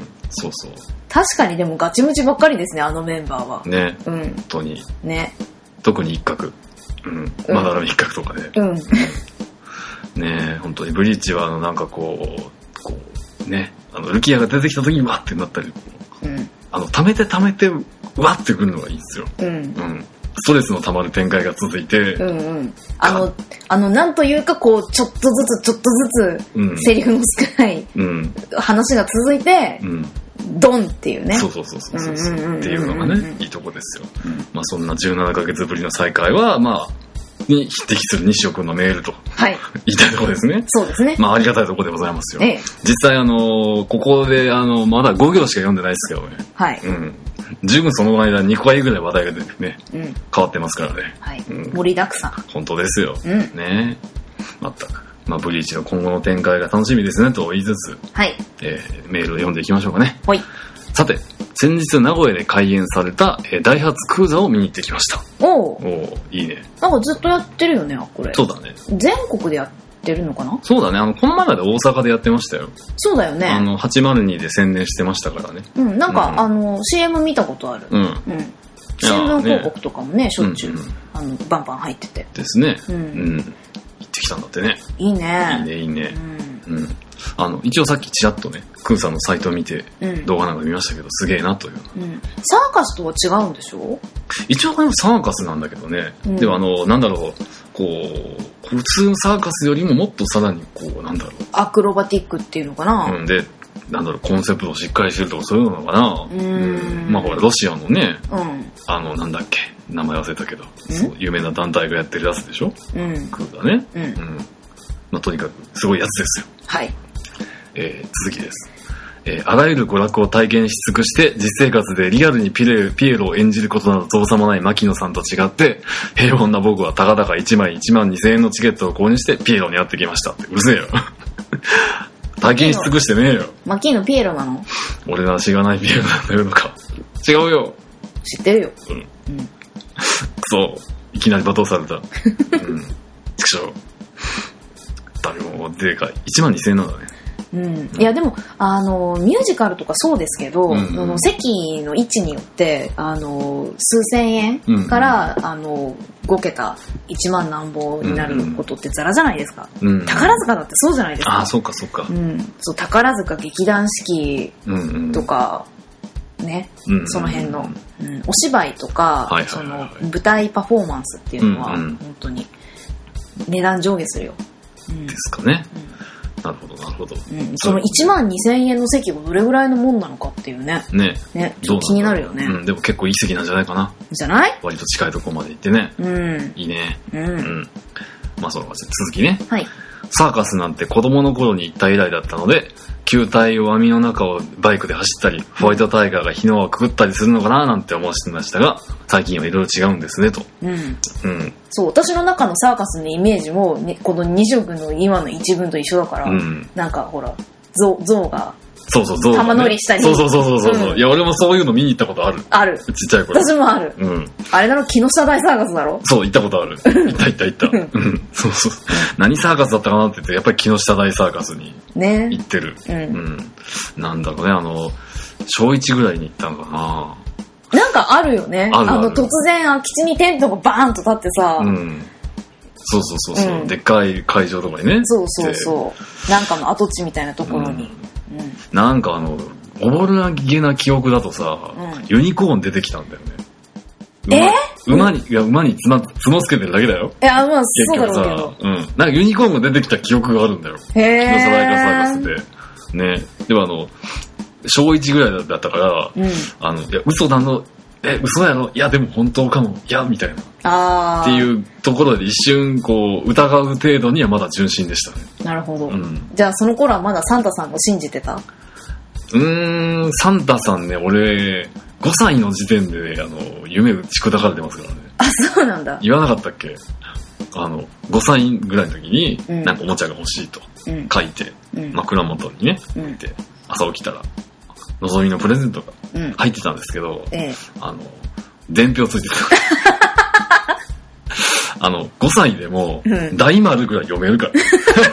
そうそう。 確かにでもガチムチばっかりですねあのメンバーは。ね。 うん。本当に。ね。特に一角。うん。まだらみ一角とかね。うん。ね本当にブリーチはあのなんかこうこうねあのルキアが出てきた時にわってなったり、うん。あの溜めて溜めてわってくるのがいいんですよ。うん。うん。ストレスの溜まる展開が続いて、うんうん、 あのあのなんというかこうちょっとずつちょっとずつ、うん、セリフの少ない、うん、話が続いて、うん、ドンっていうねそうそうそうそうそうそうっていうのがねいいとこですよ、うん、まあそんなじゅうななかげつぶりの再会はまあに匹敵する西尾くんのメールと、はい、言いたいところですね。 そうですね。 まあありがたいところでございますよ。ええ、実際あのここであのまだご行しか読んでないですけどね。はい。うん。十分その間にかいぐらい話題が出てね、うん、変わってますからね。はい。うん、 盛りだくさん。 本当ですよ。うん、ね。まったく。まあブリーチの今後の展開が楽しみですねと言いつつ、はい。えー、メールを読んでいきましょうかね。はい。さて。先日名古屋で開演された、えー、ダイハツクーザーを見に行ってきました。おおいいね。 なんかずっとやってるよねこれ。 そうだね。 全国でやってるのかな。 そうだね。あのこの前まで大阪でやってましたよ。 そうだよね。 あのはちまるにで宣伝してましたからね。 うんなんか、うん、あの シーエム 見たことある。うん。うん、新聞広告とかもねしょっちゅう、うんうん、あのバンバン入ってて。ですね。うん。うん、行ってきたんだってね。いいね。いいねいいね。うん。うんあの一応さっきちらっとねクーさんのサイトを見て、うん、動画なんか見ましたけどすげえなという、うん、 サーカスとは違うんでしょ。 一応サーカスなんだけどね、うん、でもあのなんだろうこう普通のサーカスよりももっとさらにこうなんだろうアクロバティックっていうのかな、 うん、でなんだろうコンセプトをしっかりしてるとかそういうのかな。うん、うん、まあほらロシアのね、うん、あのなんだっけ名前忘れたけど、うん、そう有名な団体がやってるやつでしょ、うん、クーだね、うんうんまあ、とにかくすごいやつですよ。はいえー、続きです、えー、あらゆる娯楽を体験し尽くして実生活でリアルにピレピエロを演じることなど造作もない牧野さんと違って平凡な僕はたかだかいちまいいちまんにせんえんのチケットを購入してピエロに会ってきましたってうるせえよ体験し尽くしてねえよ。 牧野ピエロなの。 俺ら知らないピエロなんだよのか違うよ。 知ってるよ。うん、うん、 そういきなり罵倒されたうんちくしょうったよ。でかいいちまんにせんえんなんだね。 うん、いやでもあのミュージカルとかそうですけど、うんうん、その席の位置によってあの数千円から、うんうん、あのごけたいちまんなんぼになることってザラじゃないですか、うんうん、宝塚だってそうじゃないですか。 あ、そうかそうか、 うん、そう宝塚劇団四季とか、うんうん、ね、うんうん、その辺の、うん、お芝居とか、はいはいはいはい、その舞台パフォーマンスっていうのは、うんうん、本当に値段上下するよ、 うん、ですかね、うん、なるほどなるほど、 うん、そのいちまんにせんえんの席がどれぐらいのもんなのかっていうねねねちょっと気になるよね、 うん、でも結構いい席なんじゃないかな。 じゃない？ 割と近いところまで行ってね、 うん、 いいね、 うん、うん、 まあその続きね、 はい、 サーカスなんて子供の頃に行った以来だったので、球体を網の中をバイクで走ったり、ホワイトタイガーが火の輪をくぐったりするのかななんて思わせてましたが、最近はいろいろ違うんですねと。 うん。うん。そう、私の中のサーカスのイメージも、ね、このに色の今の一文と一緒だから、うん、なんかほら、象、象が、 そうそう、象が、ね、 玉乗りしたり。 そうそうそうそうそう、うん。いや、俺もそういうの見に行ったことある。 ある。 ちっちゃい頃。 私もある。うん。あれだろ、木下大サーカスだろ？ そう、行ったことある。行った行った行った。うん。そうそう。何サーカスだったかなって言って、やっぱり木下大サーカスに行ってる。ね、うん。うん。なんだろうね、あの、小一ぐらいに行ったのかな。 なんかあるよね。あるある。あの、突然空き地にテントがバーンと立ってさ。うん。 そうそうそうそう、うん。でっかい会場とかにね。 そうそうそう。なんかの跡地みたいなところに。うんうん、 なんかあの、おぼろげな記憶だとさ、うん、ユニコーン出てきたんだよね。 え馬に、いや、馬に角、角つけてるだけだよ。 いや、まあ、そうだろうけど。 うん。なんかユニコーンが出てきた記憶があるんだよ。 へぇー。 木下大サーカスで。ね。でもあの、小いちぐらいだったから、うん、あの、いや、嘘なの、え、嘘やろ、いや、でも本当かも、いや、みたいな。 あっていうところで一瞬、こう、疑う程度にはまだ純真でしたね。 なるほど。うん、じゃあ、その頃はまだサンタさんを信じてた？ うーん、サンタさんね、俺、ごさいの時点で、ね、あの、夢打ち砕かれてますからね。 あ、そうなんだ。 言わなかったっけ？あの、ごさいぐらいの時に、うん、なんかおもちゃが欲しいと書いて、うん、枕元にね、置いて、うん、朝起きたら、のぞみのプレゼントが入ってたんですけど、うん、ええ、あの、伝票ついてた。あの、ごさいでも、大丸ぐらい読めるから。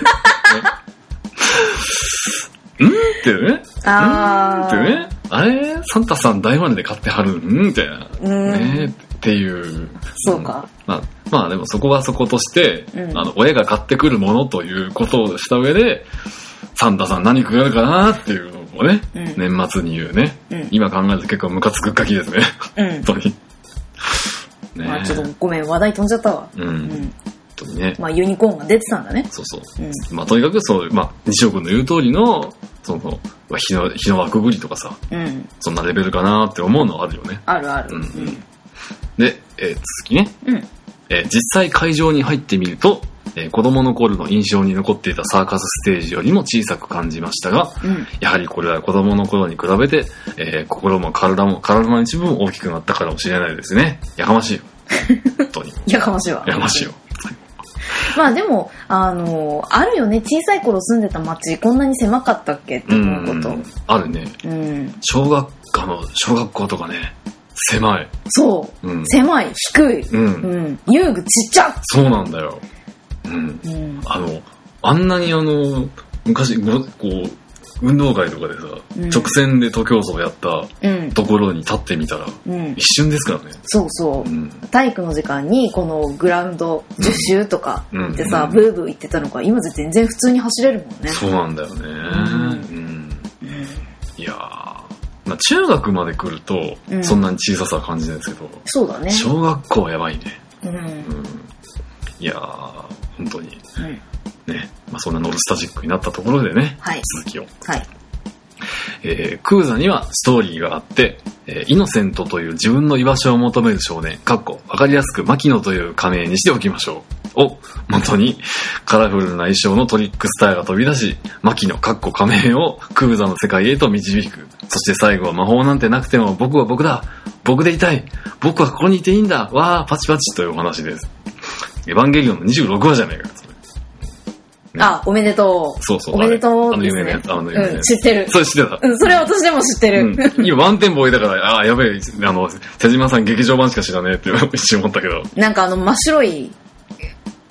うんってね。 あうんってね。あれサンタさん大丸で買ってはるんみたいな。ねっていう。 そうか。 まあ、まあでもそこはそことして、うん、あの、親が買ってくるものということをした上で、サンタさん何くれるかなっていうのをね、うん、年末に言うね、うん。今考えると結構ムカつく書きですね。うん、本当に。 ね、まあちょっとごめん、話題飛んじゃったわ。うん。うんね、 まあユニコーンが出てたんだね。 そうそう。うん、まあとにかくそう、まあ西尾君の言う通りの、その、日の、日の輪くぐりとかさ、うん、そんなレベルかなって思うのはあるよね。 あるある。 うんうん、で、えー、続きね、うんえー。実際会場に入ってみると、えー、子供の頃の印象に残っていたサーカスステージよりも小さく感じましたが、うん、やはりこれは子供の頃に比べて、えー、心も体も、体の一部も大きくなったからもしれないですね。やかましいよ。本当に。 やかましいわ。 やかましいよ。 まあでも、あの、あるよね。小さい頃住んでた町、こんなに狭かったっけって思うこと。 あるね。うん。小学科の、小学校とかね、狭い。 そう。うん、狭い、低い。うん。うん。遊具ちっちゃ。 そうなんだよ。うん。うん、あの、あんなにあの、昔、こう、運動会とかでさ、うん、直線で徒競走やったところに立ってみたら、うん、一瞬ですからね。 そうそう、うん、体育の時間にこのグラウンドじゅっ周とかでさ、うん、ブーブー言ってたのが今じゃ全然普通に走れるもんね。 そうなんだよね。うんうんうん、いやー、まあ、中学まで来るとそんなに小ささは感じないんですけど、 そうだね。 小学校はやばいね。 うんうん、 いやー、本当に。うんね、まあ、そんなノルスタジックになったところでね、はい、続きを、はいえー、クーザにはストーリーがあって、えー、イノセントという自分の居場所を求める少年かっこわかりやすくマキノという仮名にしておきましょうを元にカラフルな衣装のトリックスターが飛び出しマキノかっこ仮名をクーザの世界へと導く。そして最後は魔法なんてなくても僕は僕だ、僕でいたい、僕はここにいていいんだ、わーパチパチというお話です。エヴァンゲリオンのにじゅうろくわじゃないか。 ね、あ、おめでとう。 そうそう。 おめでとう、ね。 あの有名なやつ。あの有名なやつ。 うん、知ってる。 それ知ってた。 うん、それは私でも知ってる。 うん、今、ワンテンポ置いたから、あ、やべえ、あの、瀬島さん劇場版しか知らねえって一瞬思ったけど。 なんかあの、真っ白い、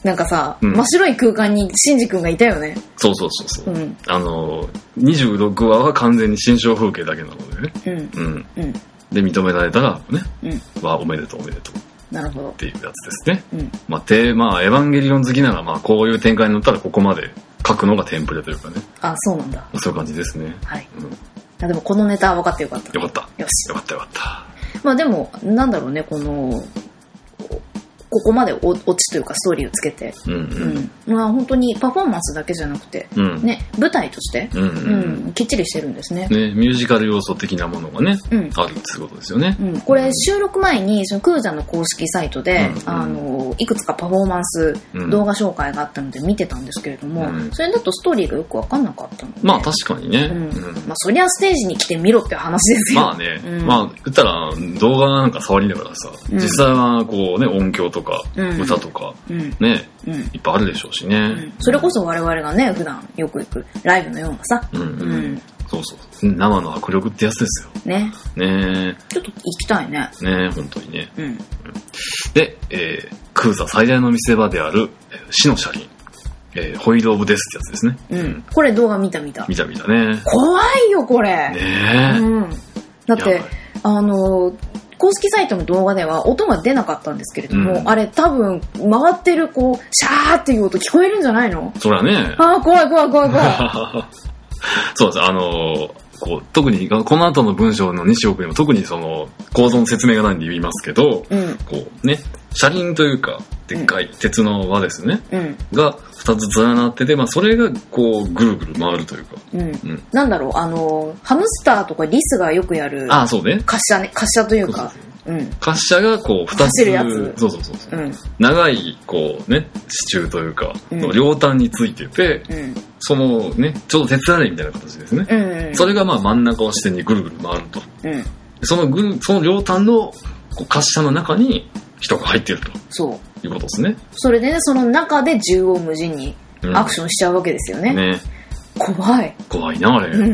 なんかさ、うん、真っ白い空間にシンジ君がいたよね。 そうそうそうそう、うん、あのにじゅうろくわは完全に心象風景だけなのでね、うんうんうん、で認められたらね、うん、はおめでとうおめでとう、 なるほどっていうやつですね、うんまあ、てまあエヴァンゲリオン好きならまあこういう展開になったらここまで書くのがテンプレというかね。 あ、そうなんだ。 そういう感じですね。 はい、うん、あでもこのネタ分かってよかった。 よかった。 よし。 よかったよかった。 まあでもなんだろうね、このここまでオチというかストーリーをつけて、うんうんうん、まあ本当にパフォーマンスだけじゃなくて、うん、ね、舞台として、うんうんうん、きっちりしてるんですね。 ね、ミュージカル要素的なものがね、うん、あるってことですよね。 うん、これ収録前にそのクーザの公式サイトで、うんうん、あのいくつかパフォーマンス、うん、動画紹介があったので見てたんですけれども、うん、それだとストーリーがよく分かんなかったので、 まあ確かにね、 うんうん、まあそりゃステージに来てみろって話ですよ。 まあね、うん、まあ言ったら動画なんか触りながらさ、うん、実際はこうね音響とか歌とか、うん、ね、うん、いっぱいあるでしょうしね、うん、 それこそ我々がね普段よく行くライブのようなさ、うんうんうん、そうそう生の迫力ってやつですよね。 ねちょっと行きたいね。 ね本当にね、うん、で、えー、クーザ最大の見せ場である死の車輪、えー、ホイールオブデスってやつですね、 うん、これ動画見た見た見た見たね。 怖いよこれね、うん、だってあの公式サイトの動画では音が出なかったんですけれども、うん、あれ多分回ってるこうシャーっていう音聞こえるんじゃないの？ そりゃね。 ああ怖い怖い怖い怖い。 そうです。あのこう特にこの後の文章の西尾君にも特にその構造の説明がないんで言いますけど、うん、こうね車輪というかでっかい鉄の輪ですね、うん、がふたつ連なってて、まあ、それがこうぐるぐる回るというか、うんうん、 なんだろうあのハムスターとかリスがよくやるあそう、ね、 滑車ね滑車というかうん、滑車がこうふたつそうそうそうそう、うん、長いこうね支柱というか、うん、の両端についてて、うん、そのねちょうど鉄アレイみたいな形ですね、うんうん、それがまあ真ん中を支点にぐるぐる回ると、うん、そのぐるその両端のこう滑車の中に人が入っているとそういうことですね。 それでねその中で縦横無尽にアクションしちゃうわけですよね、うん、ね怖い怖いなあれ、うんうん、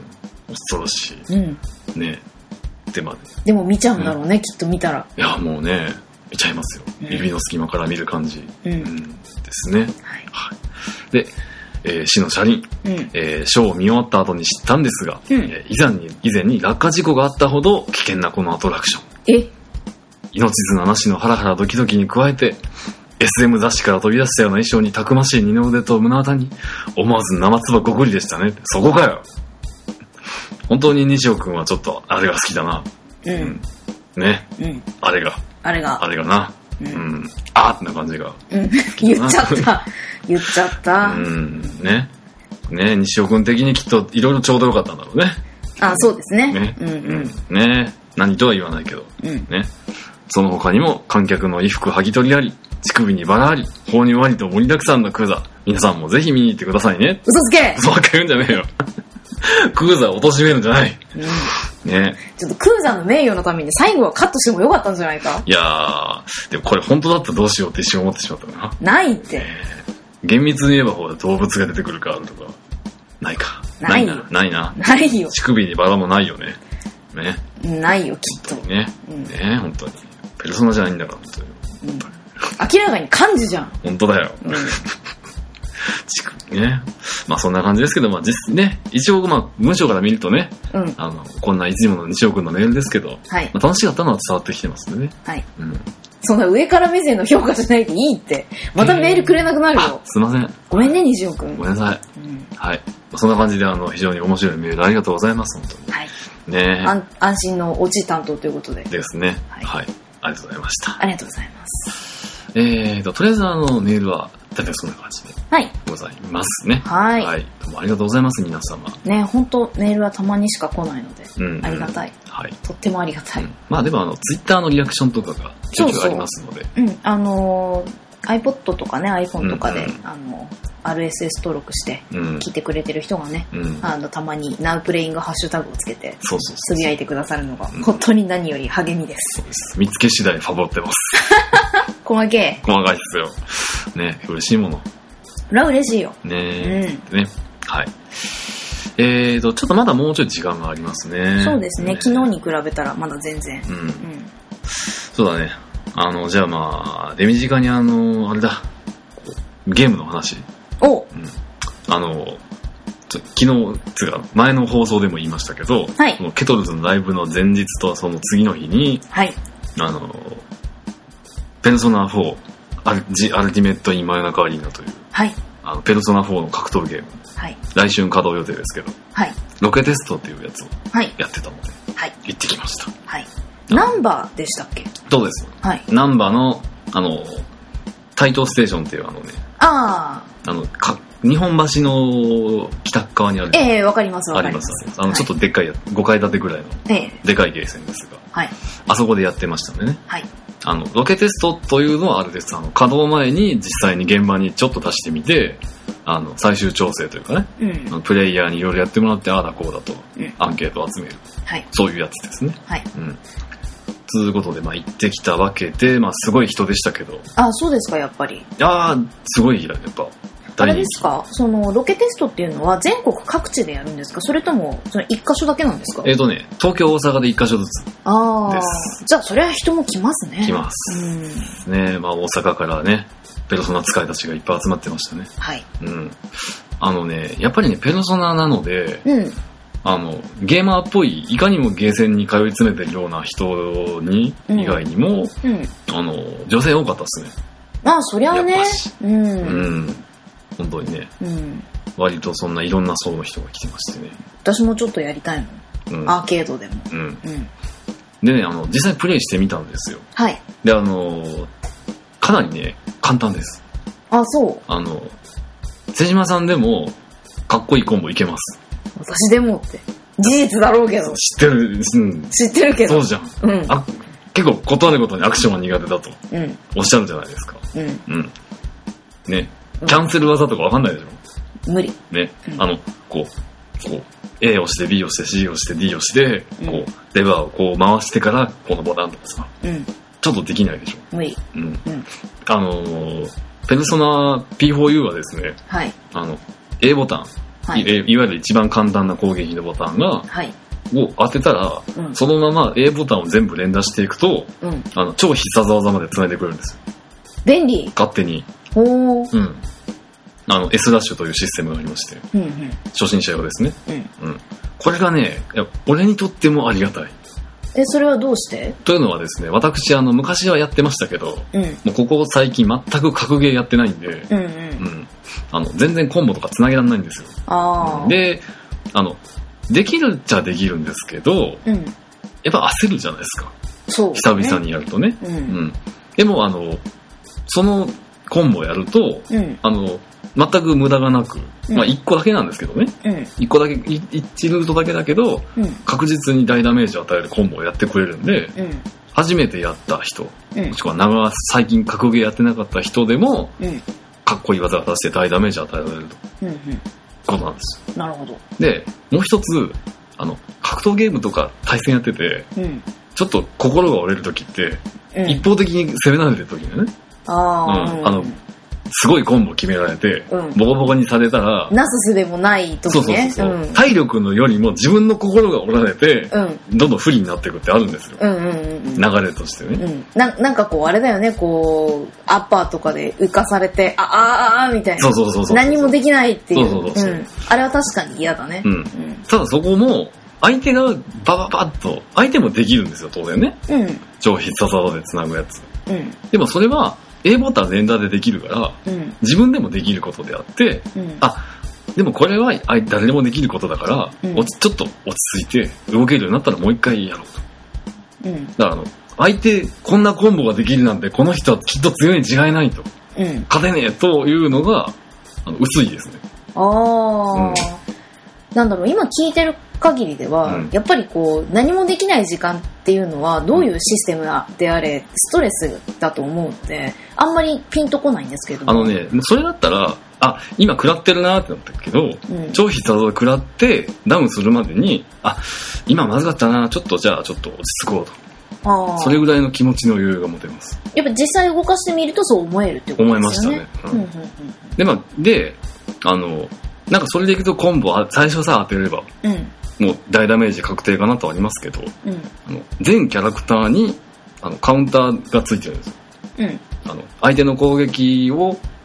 恐ろしい、うん、ねで, までも見ちゃうんだろうね、うん、きっと見たら。 いやもうね見ちゃいますよ、うん、指の隙間から見る感じ、うんうん、ですね、はいはい、で、えー、死の車輪、うんえー、ショーを見終わった後に知ったんですが、うんえー、以前に以前に落下事故があったほど危険なこのアトラクション。え命綱なしのハラハラドキドキに加えて エスエム 雑誌から飛び出したような衣装にたくましい二の腕と胸板に思わず生唾ごくりでしたね。そこかよ。本当に西尾くんはちょっとあれが好きだな。うん。うん、ね、うん。あれが。 あれが。 あれがな。うん。うん、あーってな感じが。 うん。言っちゃった。言っちゃった。 うん。ね。ね、西尾くん的にきっといろいろちょうどよかったんだろうね。 あ、そうですね。 ね。うんうん。ね。何とは言わないけど。うん。ね。その他にも観客の衣服剥ぎ取りあり、乳首にバラあり、放乳ありと盛りだくさんのクーザ。皆さんもぜひ見に行ってくださいね。 嘘つけ嘘ばっか言うんじゃねえよ。クーザーを貶めるんじゃない、うん、ねちょっとクーザーの名誉のために最後はカットしてもよかったんじゃないか。 いやーでもこれ本当だったらどうしようって一瞬思ってしまったな。 ないって、えー、厳密に言えばほら動物が出てくるカードとかないか。 ないよ。 ないな。 ないよ。 乳首にバラもないよね。ね。 ないよきっと。 ね。うん、ね本当にペルソナじゃないんだから本当に。うん、 明らかに漢字じゃん。 本当だよ。うんね、まあそんな感じですけど、まあ実ね、一応まあ文章から見るとね、うん、あのこんないつもの西尾くんのメールですけど、はい、まあ、楽しかったのは伝わってきてますんでね。はい。うん。そんな上から目線の評価じゃないでいいって。またメールくれなくなるよ。 すいません。 ごめんね西尾くん。 ごめんなさい。うん、はい。そんな感じであの非常に面白いメールありがとうございます本当に。はい。ね安安心のオチ担当ということで。 ですね。はい。はい、ありがとうございました。 ありがとうございます。 えーととりあえずあのメールは大体そんな感じでございますね。 はい、 はい、どうもありがとうございます皆様。 ね本当メールはたまにしか来ないので、うんうん、ありがたい、はい、とってもありがたい、うん、 まあでもあのツイッターのリアクションとかがちょいちょいありますので、 そうそう、うん、あのー、iPod とかね iPhone とかで、うんうん、あの アールエスエス 登録して聞いてくれてる人がね、うん、あのたまに Now Playing ハッシュタグをつけてつぶやいてくださるのが本当に何より励みです。 そうです。見つけ次第ファボってます。 細け細かいですよ。ね嬉しいもの。 それは嬉しいよ。 ね、うん、ねはい。えーとちょっとまだもうちょい時間がありますね。 そうですね。ね昨日に比べたらまだ全然。うん。うん、 そうだね。あのじゃあまあ手短にあのあれだ。 ゲームの話。 お、うん、 あの昨日つうか前の放送でも言いましたけど、 はい、 そのケトルズのライブの前日とその次の日に、 はい、 あのペルソナフォーアルジアルティメットイン真夜中アリーナという、 はい、 あのペルソナフォーの格闘ゲーム、 はい、 来週稼働予定ですけど、 はい、 ロケテストっていうやつをやってたので、 はい、 行ってきました。 はい、ナンバーでしたっけ？ そうです。 はい、 ナンバーのあの台東ステーションっていうあのね、 ああのか日本橋の北側にある。 ええー、わかりますわかります。 あります。あのちょっとでっかい、はい、ごかい建てぐらいのでかいゲーセンですが、 はい、 あそこでやってましたんでね。 はい。 あのロケテストというのはあれです。あの稼働前に実際に現場にちょっと出してみて、あの最終調整というかね、うん、あのプレイヤーにいろいろやってもらってああだこうだと、うん、アンケートを集める、はい、そういうやつですね。 はい。 うん。ということで、まあ、行ってきたわけで、まあ、すごい人でしたけど。 あ、そうですか、やっぱり。 ああ、すごいやっぱ。 あれですか、そのロケテストっていうのは全国各地でやるんですか、それともその一箇所だけなんですか？ えっ、ー、とね、東京大阪で一箇所ずつです。 ああ、じゃあそれは人も来ますね。 来ます。うん、ね、まあ大阪からね、ペルソナ使いたちがいっぱい集まってましたね。 はい。 うん。あのね、やっぱりね、ペルソナなので、 うん。 あのゲーマーっぽいいかにもゲーセンに通い詰めてるような人に、うん、以外にも、うん、あの女性多かったですね。 ああ、そりゃあね。うん。 うん本当にね、うん、割とそんないろんな層の人が来てましてね。 私もちょっとやりたいの、うん、アーケードでも、 うんうん、でね、あの実際プレイしてみたんですよ。 はい。 で、あのかなりね簡単です。 あ、そう。 あの瀬島さんでもかっこいいコンボいけます。 私でもって事実だろうけど。 知ってる、うん、 知ってるけど。 そうじゃん、うん、あ結構断ることにアクションは苦手だとおっしゃるじゃないですか。 うん、 うん、ね、キャンセル技とかわかんないでしょ。無理。 ね、うん、あのこうこう A を押して B をして C をして D をして、うん、こうレバーをこう回してからこのボタンとかさ、うん、ちょっとできないでしょ。 無理。 うん。うん、あのー、ペルソナ ピーフォーユー はですね、 はい、あの A ボタン、はい、い, いわゆる一番簡単な攻撃のボタンが、はい、を当てたら、うん、そのまま A ボタンを全部連打していくと、うん、あの超必殺技まで繋いでくれるんですよ。 便利。 勝手に。 ほー。 うん。あの S ダッシュというシステムがありまして、うんうん、初心者用ですね、うんうん、これがね、いや俺にとってもありがたい。 え、それはどうして？ というのはですね、私あの昔はやってましたけど、うん、もうここ最近全く格ゲーやってないんで、うんうんうん、あの全然コンボとかつなげられないんですよ。 あ、 で、あのできるっちゃできるんですけど、うん、やっぱ焦るじゃないですか。 そう、ね、 久々にやるとね、うんうん、でもあのそのコンボやると、うん、あの全く無駄がなく、うん、まあいっこだけなんですけどね、うん、いっこだけいちルートだけだけど、うん、確実に大ダメージを与えるコンボをやってくれるんで、うん、初めてやった人、うん、もしくは長最近格ゲーやってなかった人でも、うん、かっこいい技を出して大ダメージを与えられると、うんうん、ことなんですよ。 なるほど。 でもう一つ、あの格闘ゲームとか対戦やってて、うん、ちょっと心が折れる時って、うん、一方的に攻められてる時だね。 あ、 うん、あのすごいコンボ決められて、うん、ボコボコにされたらなすすでもない時ね。 そうそうそう、うん、体力のよりも自分の心が折られて、うん、どんどん不利になっていくってあるんですよ、うんうんうん、流れとしてね、うん、 な, なんかこうあれだよね、こうアッパーとかで浮かされてあああみたいな、 そうそうそうそう、 何もできないっていう、 そうそうそうそう、 うん、あれは確かに嫌だね、 うんうん、ただそこも相手がバババッと相手もできるんですよ当然ね、うん、超必殺技でつなぐやつ、うん、でもそれはA ボタン連打でできるから、うん、自分でもできることであって、うん、あ、でもこれは誰でもできることだから、うん、ちょっと落ち着いて動けるようになったらもう一回やろうと、うん、だからあの相手こんなコンボができるなんてこの人はきっと強いに違いないと、うん、勝てねえというのがあの薄いですね。 ああ、うん、なんだろう、今聞いてる限りでは、うん、やっぱりこう何もできない時間っていうのはどういうシステムであれストレスだと思うのであんまりピンとこないんですけども、 あのね、それだったらあ今食らってるなってなったけど、うん、超必殺技食らってダウンするまでにあ今まずかったな、ちょっとじゃあちょっと落ち着こうと、あ、それぐらいの気持ちの余裕が持てます。やっぱ実際動かしてみるとそう思えるってことですよね。 思いましたね、うんうんうんうん、で、まあ、であのなんかそれでいくとコンボ最初さ当てれば、うん、もう大ダメージ確定かなとはありますけど、うん、あの全キャラクターにあのカウンターがついてるんですよ、うん、あの相手の攻撃を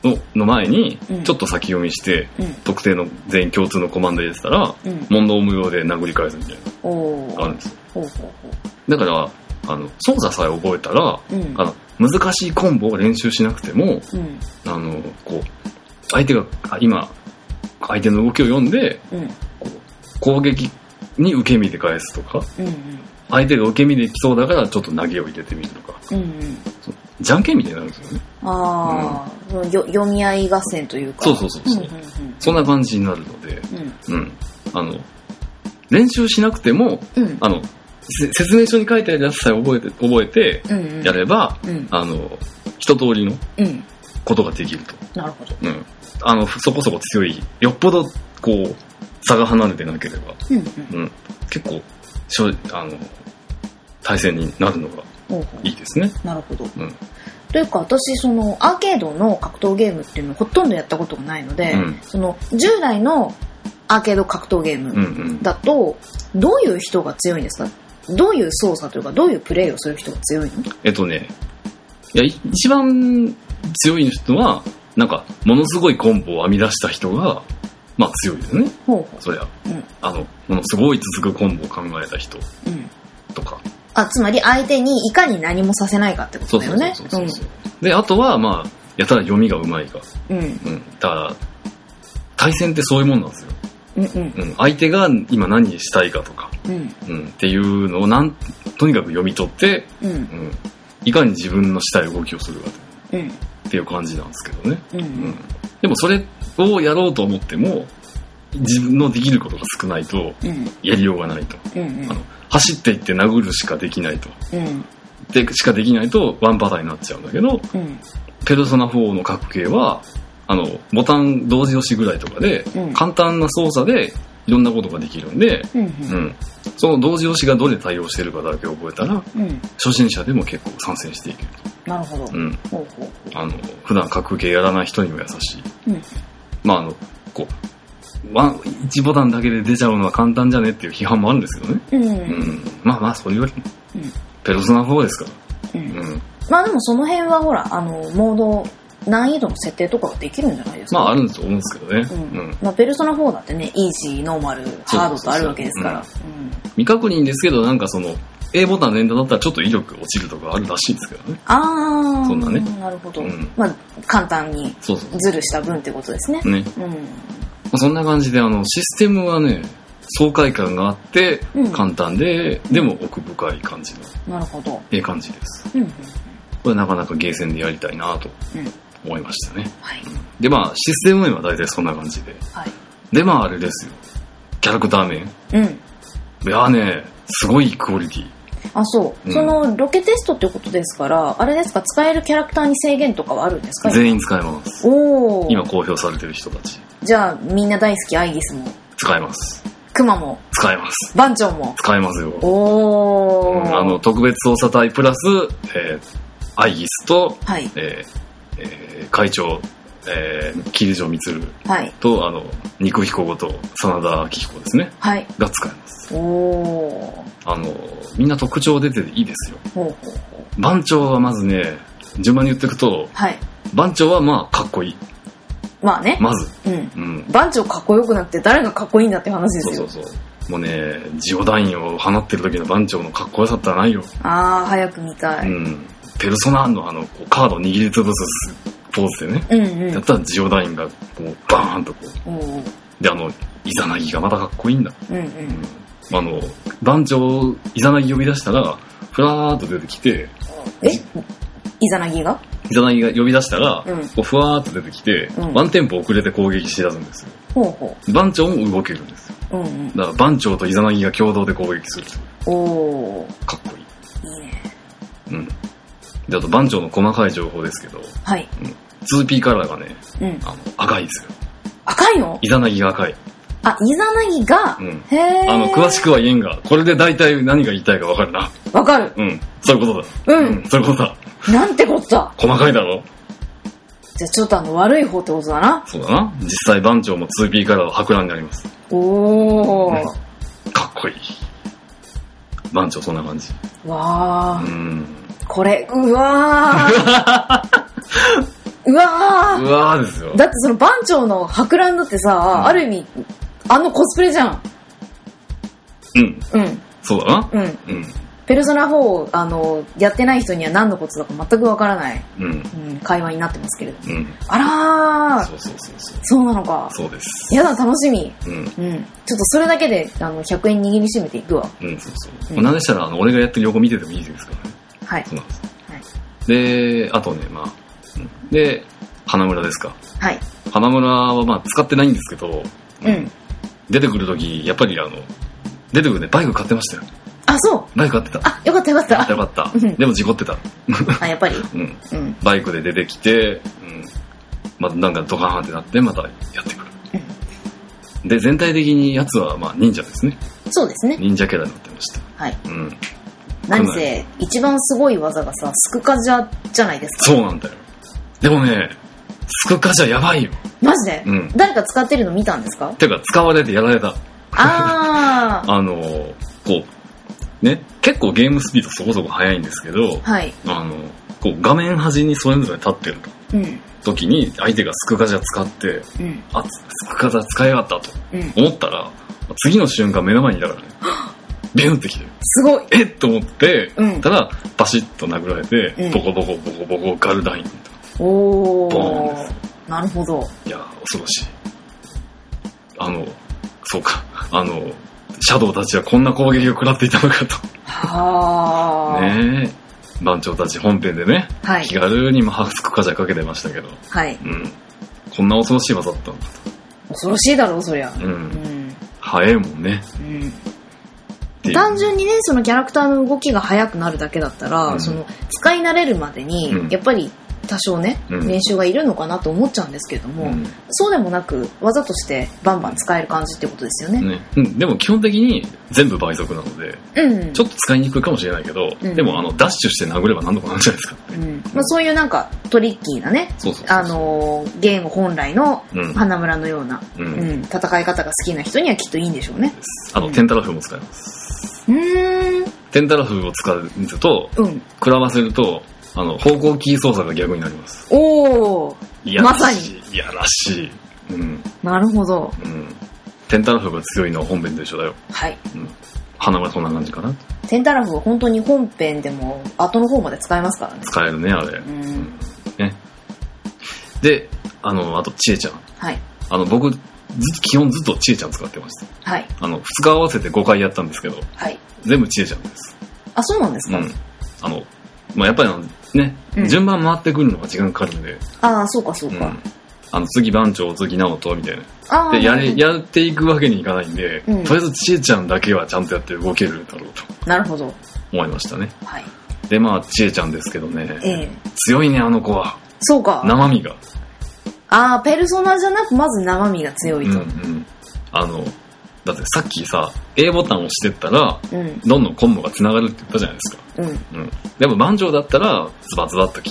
の, の前にちょっと先読みして、うん、特定の全員共通のコマンド入れてたら、うん、問答無用で殴り返すみたいなのがあるんですよ。ほうほうほう。だからあの操作さえ覚えたら、うん、あの難しいコンボを練習しなくても、うん、あのこう相手が今相手の動きを読んで、うん、こう攻撃に受け身で返すとか、うんうん、相手が受け身できそうだからちょっと投げを入れてみるとか、うんうん、じゃんけんみたいになるんですよね。 ああ、うん、よ読み合い合戦というか。 そうそうそうそう、うんうんうん、そんな感じになるので、うんうん、あの練習しなくても、うん、あの説明書に書いてあるやつさえ覚えて覚えてやれば、うんうん、あの一通りのことができると、 うん、なるほど、 うん、あのそこそこ強い、よっぽどこう差が離れてなければ、うんうんうん、結構しょあの対戦になるのがいいですね。 なるほど、うん、というか私そのアーケードの格闘ゲームっていうのをほとんどやったことがないので、うん、その従来のアーケード格闘ゲームだとどういう人が強いんですか？どういう操作というかどういうプレイをする人が強いの？ えっとね、いや一番強い人はなんかものすごいコンボを編み出した人がまあ強いですね。ほうほう、そりゃ、うん、あのものすごい続くコンボを考えた人とか、うん、 あつまり相手にいかに何もさせないかってことだよね。 そうそうそうそう、うん、であとはまあやたら読みがうまいか、うんうん、だから対戦ってそういうもんなんですよ。うんうんうん、相手が今何したいかとか、うんうん、っていうのをなんとにかく読み取って、うんうん、いかに自分のしたい動きをするか、うん、っていう感じなんですけどね、うんうんうん、でもそれをやろうと思っても自分のできることが少ないとやりようがないと、うんうん、あの走っていって殴るしかできないと、うん、でしかできないとワンパターンになっちゃうんだけど、うん、ペルソナフォーの格系はあのボタン同時押しぐらいとかで、うん、簡単な操作でいろんなことができるんで、うんうんうん、その同時押しがどれ対応してるかだけ覚えたら、うん、初心者でも結構参戦していけると。なるほど、うん、ほうほう、 あの普段格系やらない人にも優しい、うん、まああのこうワンいちボタンだけで出ちゃうのは簡単じゃねっていう批判もあるんですけどね、うんうん、まあまあそれよりも、うん、ペルソナフォーですから、うんうん、 まあでもその辺はほらあのモード難易度の設定とかができるんじゃないですか、ね、 まああるんと思うんですけどね、うんうん、 まあ、ペルソナフォーだってねイージー、ノーマル、ハードとあるわけですから、うん、 未確認ですけどなんかその A ボタン連打だったらちょっと威力落ちるとかあるらしいんですけどね。 ああ、 そんなね、 なるほど、うん、まあ簡単にズルした分ってことですね。 ね、うん、まあ、そんな感じであのシステムはね爽快感があって簡単で、うん、でも奥深い感じの、なるほど、ええ感じです、うんうん、これなかなかゲーセンでやりたいなと、うん思いましたね、はい、でまあシステム面は大体そんな感じで、はい、でまああれですよキャラクター面、うん、いやねすごいクオリティ。 あそう、うん、そのロケテストってことですからあれですか、使えるキャラクターに制限とかはあるんですか？ 全員使えます。お今公表されてる人たち。 じゃあみんな大好きアイギスも使えます。 クマも使えます。 番長も使えますよ。お、うん、あの特別操作隊プラス、えー、アイギスと、はい、えーえー、会長、えー、桐城満と、はい、あの肉彦ごと真田明彦ですね、はい、が使えます。おあのみんな特徴出てていいですよ。ほうほうほう。番長はまずね順番に言っていくと、はい、番長はまあかっこいい。 まあねまず、うんうん、番長かっこよくなって誰がかっこいいんだって話ですよ。 そうそうそう、もうねジオダインを放ってる時の番長のかっこよさったらないよ。 ああ早く見たい、うん、 ペルソナのあのこうカードを握りつぶすポーズでね、うんうん、やったらジオダインがこうバーンとこう、うん、であのイザナギがまたかっこいいんだ、うんうんうん、あの番長イザナギ呼び出したらふらーっと出てきて、 えイザナギがイザナギが呼び出したら、うん、こうふわーっと出てきて、うん、ワンテンポ遅れて攻撃しだすんですよ。ほうほう。番長も動けるんですよ、うんうん、だから番長とイザナギが共同で攻撃する。おーかっこいい。いいね。うんであと番長の細かい情報ですけど、はい、うん、ツーピー カラーがね、うん、あの赤いですよ。 赤いの？ イザナギが赤い。 あ、イザナギが、うん、へー。 あの詳しくは言えんが、これで大体何が言いたいか分かるな。 分かる。 うん、そういうことだ。うん、うん、そういうことだ。 なんてことだ。 細かいだろ。 じゃあちょっとあの悪い方ってことだな。 そうだな。実際番長も ツーピー カラーは白蘭になります。おー、うん、かっこいい。番長そんな感じ。わー。うん。 これうわーうわーうわーですよ。 だってその番長の博覧だってさ、うん、ある意味あのコスプレじゃん。 うんうんそうだな。 うんうんペルソナフォーをあのやってない人には何のことだか全くわからない、うんうん、会話になってますけれども、うん、あらーそうそうそうそうそうなのか。 そうです。 やだ楽しみ、 うんうん、 ちょっとそれだけであのひゃくえん握りしめていくわ。 うんそうそう、うん、なんでしたらあの俺がやってる横見ててもいいですからね。 はいそうなんです、はい、であとねまあ、うん、で花村ですか。 はい花村はまあ使ってないんですけど、 うん、 出てくる時やっぱりあの出てくるねバイク買ってましたよ。 あ、そうバイク買ってた。 あ、よかったよかった。 よかった。でも事故ってた。 あ、やっぱりうん。うん、バイクで出てきて、うん。またなんかドカーンってなって、またやってくる。うん、で、全体的にやつは、まあ、忍者ですね。 そうですね。 忍者キャラになってました。 はい。 うん。 何せ、一番すごい技がさ、スクカジャじゃないですか。そうなんだよ。でもね、スクカジャやばいよ。 マジで、 うん、 誰か使ってるの見たんですか？ てか、使われてやられた。 あー。 あの、こう、ね、結構ゲームスピードそこそこ速いんですけど、 はい、 あのこう画面端にそれぞれ立ってると、うん、時に相手がスクカジャ使って、うん、あスクカジャ使いやがったと思ったら、うん、次の瞬間目の前にいたからねビュンってきてる。 すごいえっと思って、 うん、 たらバシッと殴られて、うん、ボコボコボコボコガルダインとおーなるほど。 いや恐ろしい。あのそうかあのシャドウたちはこんな攻撃を食らっていたのかと。 はねえ番長たち本編でね、はい、気軽にもハスクカジャかけてましたけど、 はいうん、こんな恐ろしい技だったのかと。恐ろしいだろうそりゃ、 うんうん、早いもんね、 うん、単純にねそのキャラクターの動きが速くなるだけだったら、うん、その使い慣れるまでに、うん、やっぱり多少ね、うん、練習がいるのかなと思っちゃうんですけども、うん、そうでもなく技としてバンバン使える感じってことですよね。 ね、うん、でも基本的に全部倍速なので、うん、ちょっと使いにくいかもしれないけど、うん、でもあのダッシュして殴れば何とかなるじゃないですか、 うんまあ、そういうなんかトリッキーなねあのゲーム本来の花村のような、うんうん、戦い方が好きな人にはきっといいんでしょうね。 あと、うん、テンタラフも使えます。 うーんテンタラフを使うと、うん、食らわせるとあの方向キー操作が逆になります。 おーまさにいやらしい、うん、 なるほど、 うん、テンタラフが強いのは本編と一緒だよ。 はい、 うん、花はそんな感じかな。 テンタラフは本当に本編でも後の方まで使えますからね。 使えるねあれ、うんうん、ね。であのあとちえちゃん、 はい、 あの僕ず基本ずっとちえちゃん使ってました、 はい、 あのふつか合わせてごかいやったんですけど、 はい、 全部ちえちゃんです。 あそうなんですか、 うん、あのまあ、やっぱりね、うん、順番回ってくるのが時間かかるんで。 ああ、そうかそうか。うん、 あの次番長、次直人みたいな。でやれやっていくわけにいかないんで、うん、とりあえずちえちゃんだけはちゃんとやって動けるだろうと。 なるほど。 思いましたね。 はい。 でまあちえちゃんですけどね、 ええ、 強いねあの子は。 そうか。 生身が。 ああペルソナじゃなくまず生身が強いと。 うんうん。あのだってさっきさ A ボタンを押してったら、うん、どんどんコンボがつながるって言ったじゃないですか。うんうん、でも番長だったらズバズバっと切って、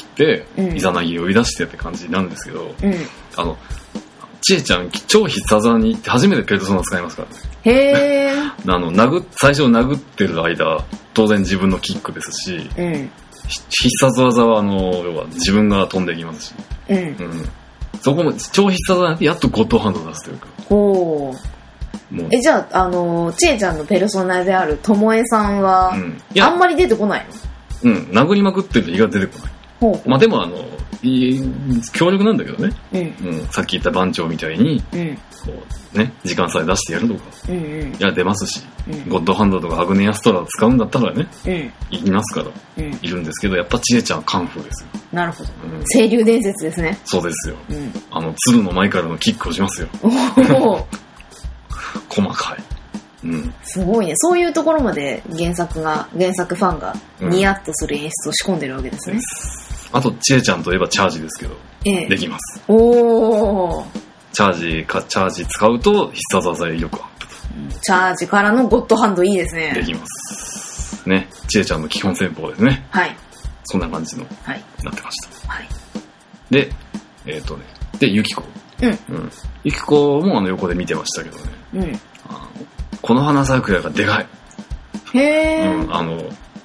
うん、イザナギを追い出してって感じなんですけど、 うん、 あのちえちゃん超必殺技に行って初めてペルソナ使いますからね。 へーあの殴最初殴ってる間当然自分のキックですし、 うん、 必殺技はあの要は自分が飛んでいきますし、 うんうん、 そこも超必殺技でやっとゴッドハンドを出すというか。 ほうえじゃあ、あのちえちゃんのペルソナであるともえさんは、うん、あんまり出てこないの？うん殴りまくってると意外と出てこない。 ほうまあでもあのい強力なんだけどね、 うんうん、さっき言った番長みたいに、 うん、 こうね時間さえ出してやるとか、 うんうん、 いや出ますし、 うん、 ゴッドハンドとかアグネアストラを使うんだったらね、 うん、 いきますから、 うん、 いるんですけどやっぱちえちゃんはカンフーですよ。 なるほど、うん、清流伝説ですね。 そうですよ、 うん、 あの鶴の前からのキックをしますよ。 お細かい、うん、 すごいね。そういうところまで原作が原作ファンがニヤッとする演出を仕込んでるわけですね、 うん、あとちえちゃんといえばチャージですけど、 ええ、 できます。 おーチャージかチャージ使うと必殺技威力アップと、 うん、チャージからのゴッドハンドいいですね。 できますね。ちえちゃんの基本戦法ですね。 はい。 そんな感じの、 はい、 なってました。 はい。 でえっ、ー、とねでユキコ、 うん、 うん、ユキコもあの横で見てましたけどね、 うん、 あのこの花桜がでかい。 へー、 うん、あのあの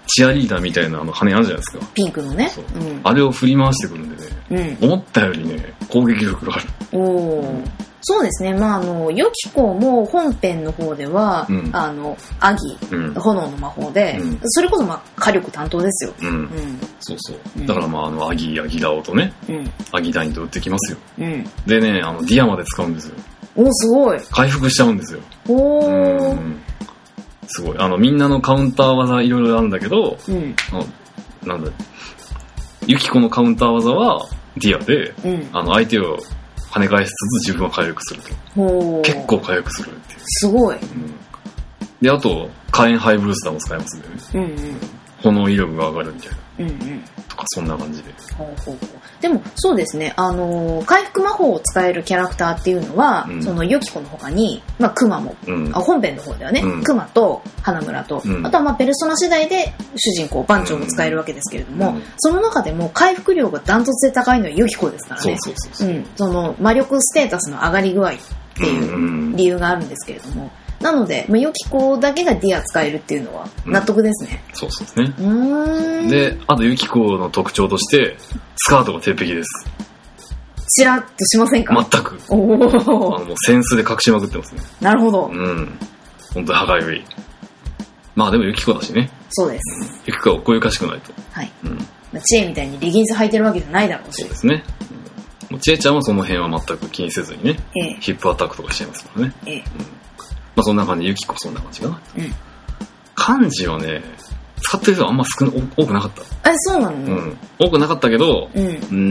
チアリーダーみたいなあの羽あるじゃないですか。 ピンクのね。 うん、あれを振り回してくるんでね、うん、思ったよりね、攻撃力がある。 おー。そうですね。まあ、あの、ヨキコも本編の方では、うん、あの、アギ、うん、炎の魔法で、うん、それこそまあ、火力担当ですよ。 うん。うん、そうそう。だからまあ、あの、アギ、アギダオとね、うん、アギダインと打ってきますよ。うん。でね、あの、ディアまで使うんですよ。 お、すごい。 回復しちゃうんですよ。 おー。うん、 すごい。あの、みんなのカウンター技いろいろあるんだけど、うん、あのなんだ、ユキコのカウンター技はディアで、うん、あの、相手を跳ね返しつつ自分は回復すると。結構回復するっていう。 すごい。うん、 で、あと、火炎ハイブルースターも使えますんでね。うんうん、炎威力が上がるみたいな。うんうん、とか、そんな感じで。 ほうほうほう。でも、そうですね。あのー、回復魔法を使えるキャラクターっていうのは、うん、そのヨキコの他に、まあ、クマも、うん、あ、本編の方ではね、うん、クマと花村と、うん、あとはまあ、ペルソナ次第で主人公、番長も使えるわけですけれども、うん、その中でも回復量がダントツで高いのはヨキコですからね。そうそうそうそう。うん。その、魔力ステータスの上がり具合っていう理由があるんですけれども、なので、まあ、ヨキコだけがディア使えるっていうのは納得ですね。 うん、そうそうですね。うーん。で、あとヨキコの特徴として、スカートが鉄壁です。 チラッとしませんか？ 全く。おお。あの、もうセンスで隠しまくってますね。 なるほど。 うん。本当に歯がゆい。まあでもヨキコだしね。 そうです。 うん、ヨキコはおこゆかしくないと。 はい。うん。まあ、チエみたいにレギンス履いてるわけじゃないだろうし。 そうですね。うん、チエちゃんはその辺は全く気にせずにね、ええ、ヒップアタックとかしちゃいますからね。ええ。うん、まあそんな感じで、ユキコそんな感じかな。うん。漢字はね、使ってる人はあんま少な多くなかった。 え、そうなの？ うん。多くなかったけど、うん、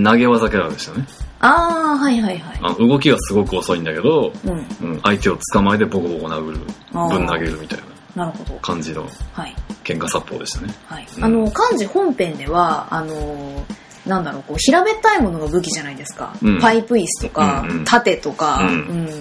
投げ技キャラでしたね。 ああ、はいはいはい。 あの動きはすごく遅いんだけど、うんうん、相手を捕まえてボコボコ殴る、ぶん投げるみたいな感じの喧嘩殺法でしたね。 はい。うん、あの、漢字本編では、あのー、なんだろう、こう平べったいものが武器じゃないですか。うん、パイプ椅子とか、うんうん、盾とか、うんうん、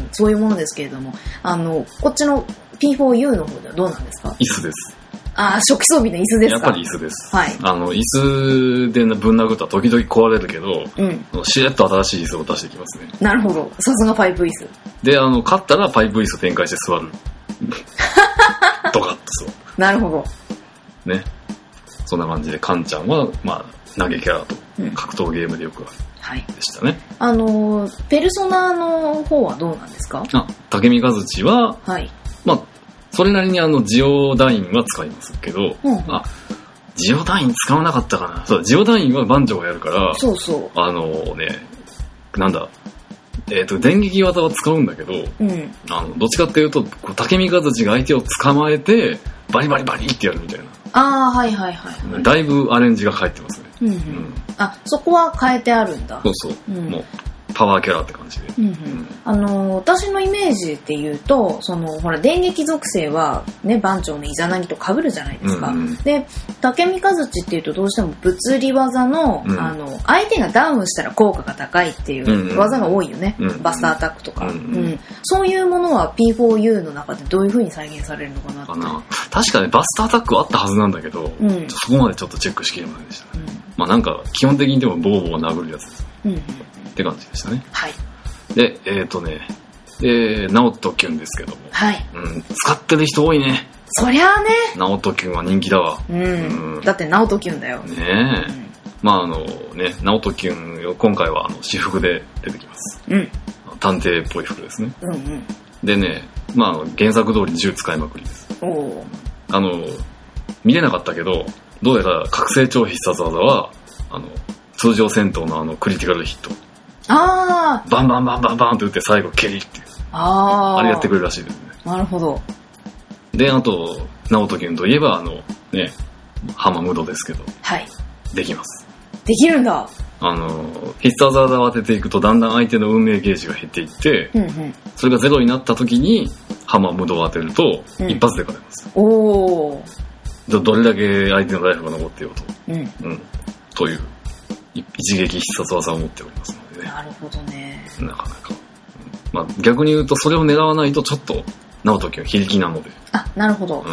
そういうものですけれども、あの、こっちの ピーフォーユー の方ではどうなんですか？ 椅子です。 ああ、初期装備の椅子ですか？ やっぱり椅子です。はい。あの、椅子でぶん殴ったら時々壊れるけど、うん。しれっと新しい椅子を出してきますね。 なるほど。さすがパイプ椅子。 で、あの、勝ったらパイプ椅子展開して座る。ドカッと座る。 なるほど。 ね。そんな感じで、カンちゃんは、まあ、投げキャラと、格闘ゲームでよくある。はい。でしたね。 あの、ペルソナの方はどうなんですか？ あ、竹見和地は、はい。まあ、それなりにあの、ジオダインは使いますけど、うんうん、あ、ジオダイン使わなかったかな。そう、ジオダインは番長がやるから、 そうそう。 あのね、なんだ、えっ、ー、と、電撃技は使うんだけど、うん、あの、どっちかっていうと、竹見和地が相手を捕まえて、バリバリバリってやるみたいな。 ああ、はいはいはい、はい。 だいぶアレンジが返ってますね。うんうんうん、 あ、そこは変えてあるんだ。 そうそう。うん、もうパワーキャラって感じで。うんうんうん、 あの私のイメージっていうと、そのほら電撃属性はね番長のイザナギと被るじゃないですか。うんうん、で竹見和地っていうとどうしても物理技の、うん、あの相手がダウンしたら効果が高いっていう技が多いよね。うんうん、バスターアタックとか、うんうんうん。そういうものは ピーフォーユー の中でどういう風に再現されるのかなって。かな。 確かにバスターアタックはあったはずなんだけど、うん、そこまでちょっとチェックしきれませんでした、ね。うん、まあなんか基本的にでもボーボー殴るやつです。うんうん、って感じでしたね。はい。で、えっ、ー、とね、えー、ナオトキュンですけども。はい。うん、使ってる人多いね。 そりゃあね。 ナオトキュンは人気だわ。 うん。うん、だってナオトキュンだよ。 ねえ。うん、まああのね、ナオトキュン、今回はあの私服で出てきます。うん。探偵っぽい服ですね。うんうん。でね、まあ原作通り銃使いまくりです。おお。あの、見れなかったけど、どうやら覚醒超必殺技は、あの、通常戦闘のあのクリティカルヒット。ああ。バンバンバンバンバンって打って最後蹴りっていう。ああ。あれやってくれるらしいですね。 なるほど。 で、あと、ナオトキュンといえば、あの、ね、ハマムドですけど。はい。できます。 できるんだ。 あの、必殺技を当てていくと、だんだん相手の運命ゲージが減っていって、うんうん、それがゼロになった時に、ハマムドを当てると、うん、一発で勝てます。おお。どれだけ相手のライフが残っていようと。うん。うん。という、一撃必殺技を持っておりますのでね。 なるほどね。 なかなか。うん、まあ逆に言うと、それを狙わないとちょっと、ナオトキュン非力なので。 あ、なるほど。うん。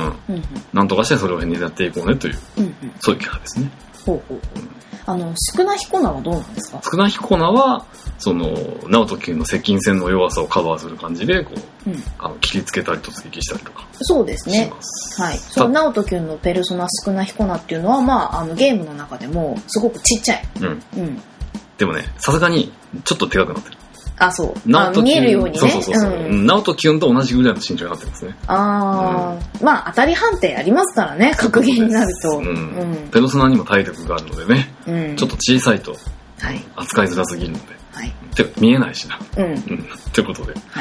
うんうん、なんとかしてそれを狙っていこうねという、うんうん、そういうキャラですね。ほうほうほう。 うん、 あの宿儺彦名はどうなんですか？ 宿儺彦名はその直人君の接近戦の弱さをカバーする感じでこう、うん、あの切りつけたり突撃したりとかそうですね。はい。その直人君のペルソナ宿儺彦名っていうのは、まあ、あのゲームの中でもすごくちっちゃい。うん。うん。 でもね、さすがにちょっとでかくなってる。 あ、そう。あ見えるようにね。 そうそうそうそう。うん、直人君と同じぐらいの身長になってますね。 ああ、うん、まあ当たり判定ありますからね、格ゲーになると。うん。うん、 ペルソナにも体力があるのでね、うん、ちょっと小さいと扱いづらすぎるので。はい。て見えないしな。うん。うん。ということで。はい。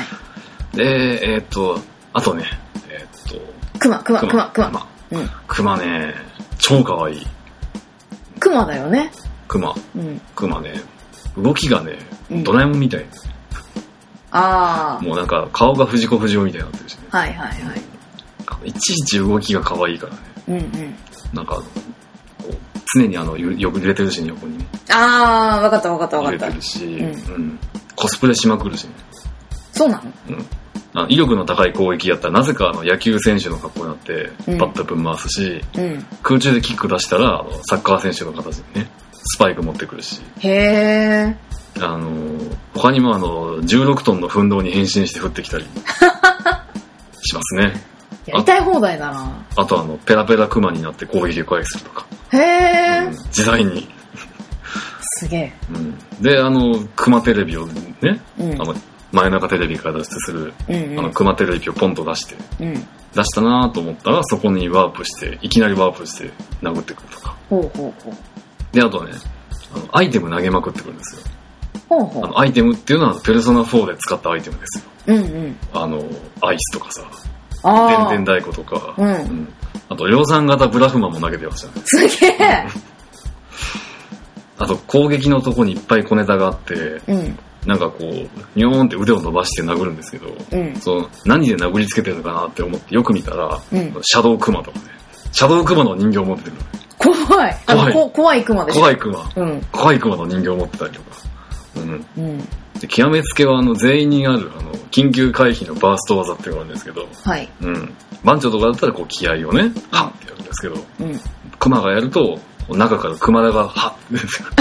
で、えー、っと、あとね、えー、っと。 クマ、クマ、クマ、クマ。 うん。クマね、超かわいい。 クマだよね。 クマ。うん。クマね、動きがね、ドラえもんみたい。うん、ああ。もうなんか顔が藤子不二雄みたいになってるしね。はいはいはい。いちいち動きが可愛いからね。うんうん。なんか、こう常にあの、よく揺れてるしね、横にね。 ああ、わかったわかったわかった。 揺れてるし、うん、うん。コスプレしまくるしね。 そうなの？ うん。あ威力の高い攻撃やったらなぜかあの野球選手の格好になってバットぶん回すし、うん、空中でキック出したらあのサッカー選手の形でねスパイク持ってくるし。へえ。あの他にもあのじゅうろくトンの奮闘に変身して降ってきたりしますね。 やりたい放題だな。 あとあのペラペラクマになって攻撃を回避するとか。 へえ、うん、 時代にすげえ、 うん、であのクマテレビをね、うん、あの真夜中テレビから脱出する、うんうん、あのクマテレビをポンと出して、うん、出したなと思ったらそこにワープしていきなりワープして殴ってくるとか。ほうほうほう。であとねあのアイテム投げまくってくるんですよ。ほうほう。あのアイテムっていうのはペルソナフォーで使ったアイテムですよ。うんうん。あのアイスとかさ、電電太鼓とか、うんうん、あと量産型ブラフマンも投げてましたね。 すげえ。 あと攻撃のとこにいっぱい小ネタがあって、うん、なんかこうニョーンって腕を伸ばして殴るんですけど、うん、その何で殴りつけてるのかなって思ってよく見たら、うん、シャドウクマとかね、シャドウクマの人形を持ってる。 怖い。怖い。こ怖いクマでしょ。 怖いクマ。うん。怖いクマの人形を持ってたりとか。うん。うん。で極めつけはあの全員にあるあの緊急回避のバースト技っていうのがあるんですけど、はい。うん。番長とかだったらこう気合をね、ハッってやるんですけど、うん。クマがやると中からクマダがハッって出てくる。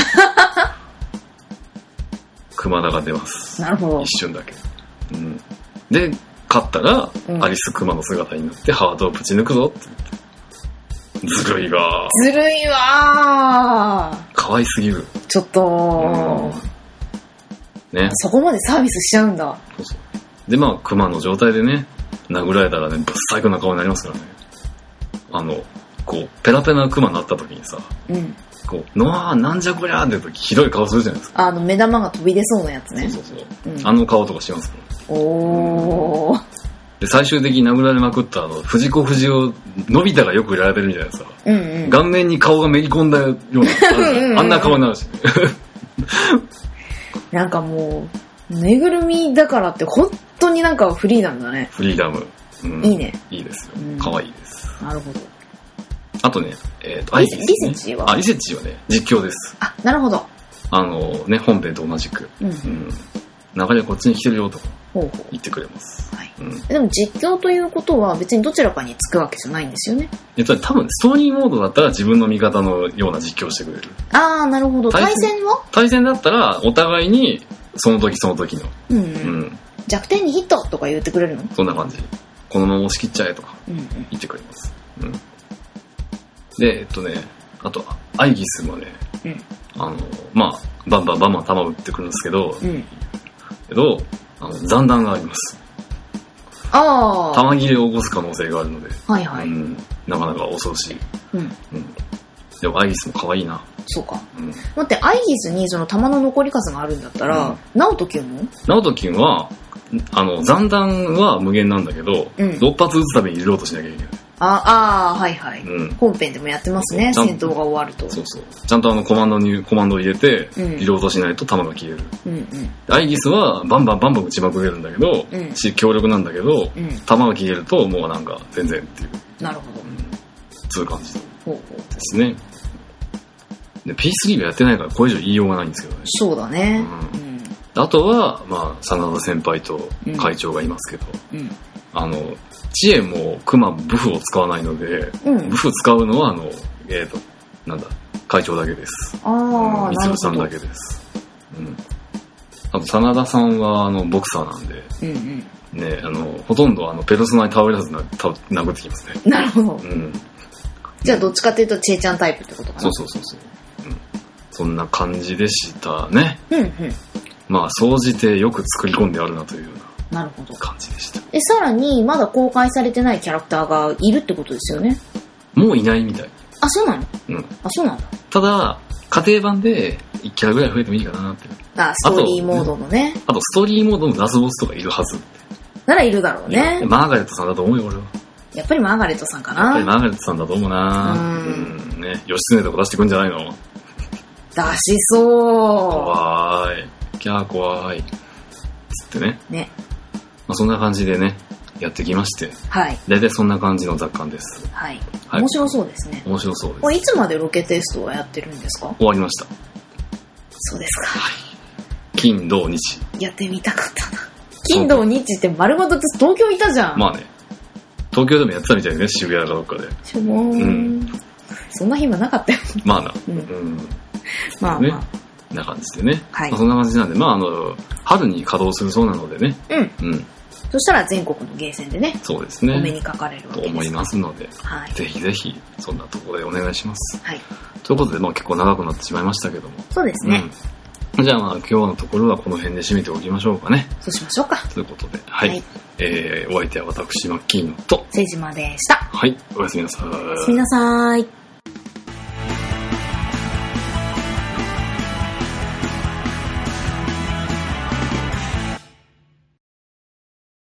クマダが出ます。 なるほど。 一瞬だけ。うん。で勝ったら、うん、アリスクマの姿になってハートをぶち抜くぞって言って。ずるいわずるいわ可愛すぎる。 ちょっと、うん、ね、そこまでサービスしちゃうんだ。そうそうでまあクマの状態でね殴られたらねぶっ最高な顔になりますからね。あのこうペラペラなクマになった時にさ、うん、こうのわーなんじゃこりゃーって時ひどい顔するじゃないですか。 あの目玉が飛び出そうなやつね。 そうそうそう、うん、あの顔とかしますから。 おー、 で最終的に殴られまくったあの藤子不二雄のび太がよく売られてるみたいなさ、うんうん、顔面に顔がめり込んだようなあんな顔になるし、ね、 なんかもうぬいぐるみだからって本当になんかフリーダムだね。 フリーダム、うん、 いいね。 いいですよ、可愛いです。 なるほど。 あとね、えー、とリセチはあリセチはね実況です。 あ、なるほど。 あのね本編と同じく、うんうん、流れこっちに来てるよとか言ってくれます。はい、 うん、でも実況ということは別にどちらかにつくわけじゃないんですよね。 えっと多分ストーリーモードだったら自分の味方のような実況をしてくれる。 ああ、なるほど。対戦は対戦だったらお互いにその時その時の、うんうんうん、 弱点にヒットとか言ってくれるの。 そんな感じ。このまま押し切っちゃえとか言ってくれます、うんうん、でえっとねあとアイギスもね、うん、あのまあバンバンバンバン弾打ってくるんですけど、うん、けどあの残弾があります。ああ。弾切れを起こす可能性があるので、はいはい、うん、なかなか恐ろしい。うん。うん、でもアイギスも可愛いな。 そうか。うん、待ってアイギスにその弾の残り数があるんだったら、うん、ナオトキュンも？ ナオトキュンはあの残弾は無限なんだけど、うん、ろっ発撃つたびに入れようとしなきゃいけない。 ああ、はいはい、うん、本編でもやってますね。戦闘が終わると。 そうそう。ちゃんとあのコマンドにコマンドを入れて、うん、入れようとしないと弾が消える。うんうん、アイギスはバンバンバンバン撃ちまくれるんだけど、うん、し強力なんだけど、うん、弾が消えるともうなんか全然っていう。 なるほど。うん、 そういう感じですね。で ピースリー はやってないからこれ以上言いようがないんですけどね。 そうだね。 うんうん、あとはまあ真田先輩と会長がいますけど、うんうん、あの。知恵もクマもブフを使わないので、うん、ブフ使うのはあのえっ、ー、となんだ会長だけです。 ああ、 みつるさんだけです。うん。あと真田さんはあのボクサーなんで、 うんうん、 ね、あのほとんどあのペルソナに頼らずな殴ってきますね。 なるほど。 うん。 じゃあどっちかっていうとチェイちゃんタイプってことかな。 そうそうそうそう。うん、そんな感じでしたね。 うんうん。 まあ総じてよく作り込んであるなというような。 なるほど。 感じでした。 で、さらにまだ公開されてないキャラクターがいるってことですよね。 もういないみたい。 あ、そうなの？ うん。 あ、そうなんだ。 ただ家庭版でいちキャラぐらい増えてもいいかなって。 あ、ストーリーモードのね。 あと、あとストーリーモードのラスボスとかいるはず。 ならいるだろうね。 マーガレットさんだと思うよ俺は。 やっぱりマーガレットさんかな。 やっぱりマーガレットさんだと思うな。うん。うんね、義経とか出してくんじゃないの？ 出しそう。 怖い。キャー怖い。つってね。 ね。 まあそんな感じでね、やってきまして。 はい。 大体そんな感じの雑感です。 はい。はい、面白そうですね。 面白そうです。 これいつまでロケテストはやってるんですか？ 終わりました。 そうですか。 はい。金土日。 やってみたかったな。金土日って丸ごと東京いたじゃん。 まあね。東京でもやってたみたいね、渋谷かどっかで。 しょぼーん。うん。そんな暇なかったよ。 まあな。 うん。うん、まあまあ。 ね。な感じでね。 はい。 まあ、そんな感じなんで、まああの、春に稼働するそうなのでね。 うん。 うん。 そしたら全国のゲーセンでね。 そうですね。 お目にかかれるわけです。 と思いますので。 はい。 ぜひぜひ、そんなところでお願いします。 はい。 ということで、まあ結構長くなってしまいましたけども。 そうですね。 うん、じゃあまあ今日のところはこの辺で締めておきましょうかね。 そうしましょうか。 ということで、はい。はい、えー、お相手は私、マッキーノと、 セジマでした。 はい。おやすみなさい。 おやすみなさい。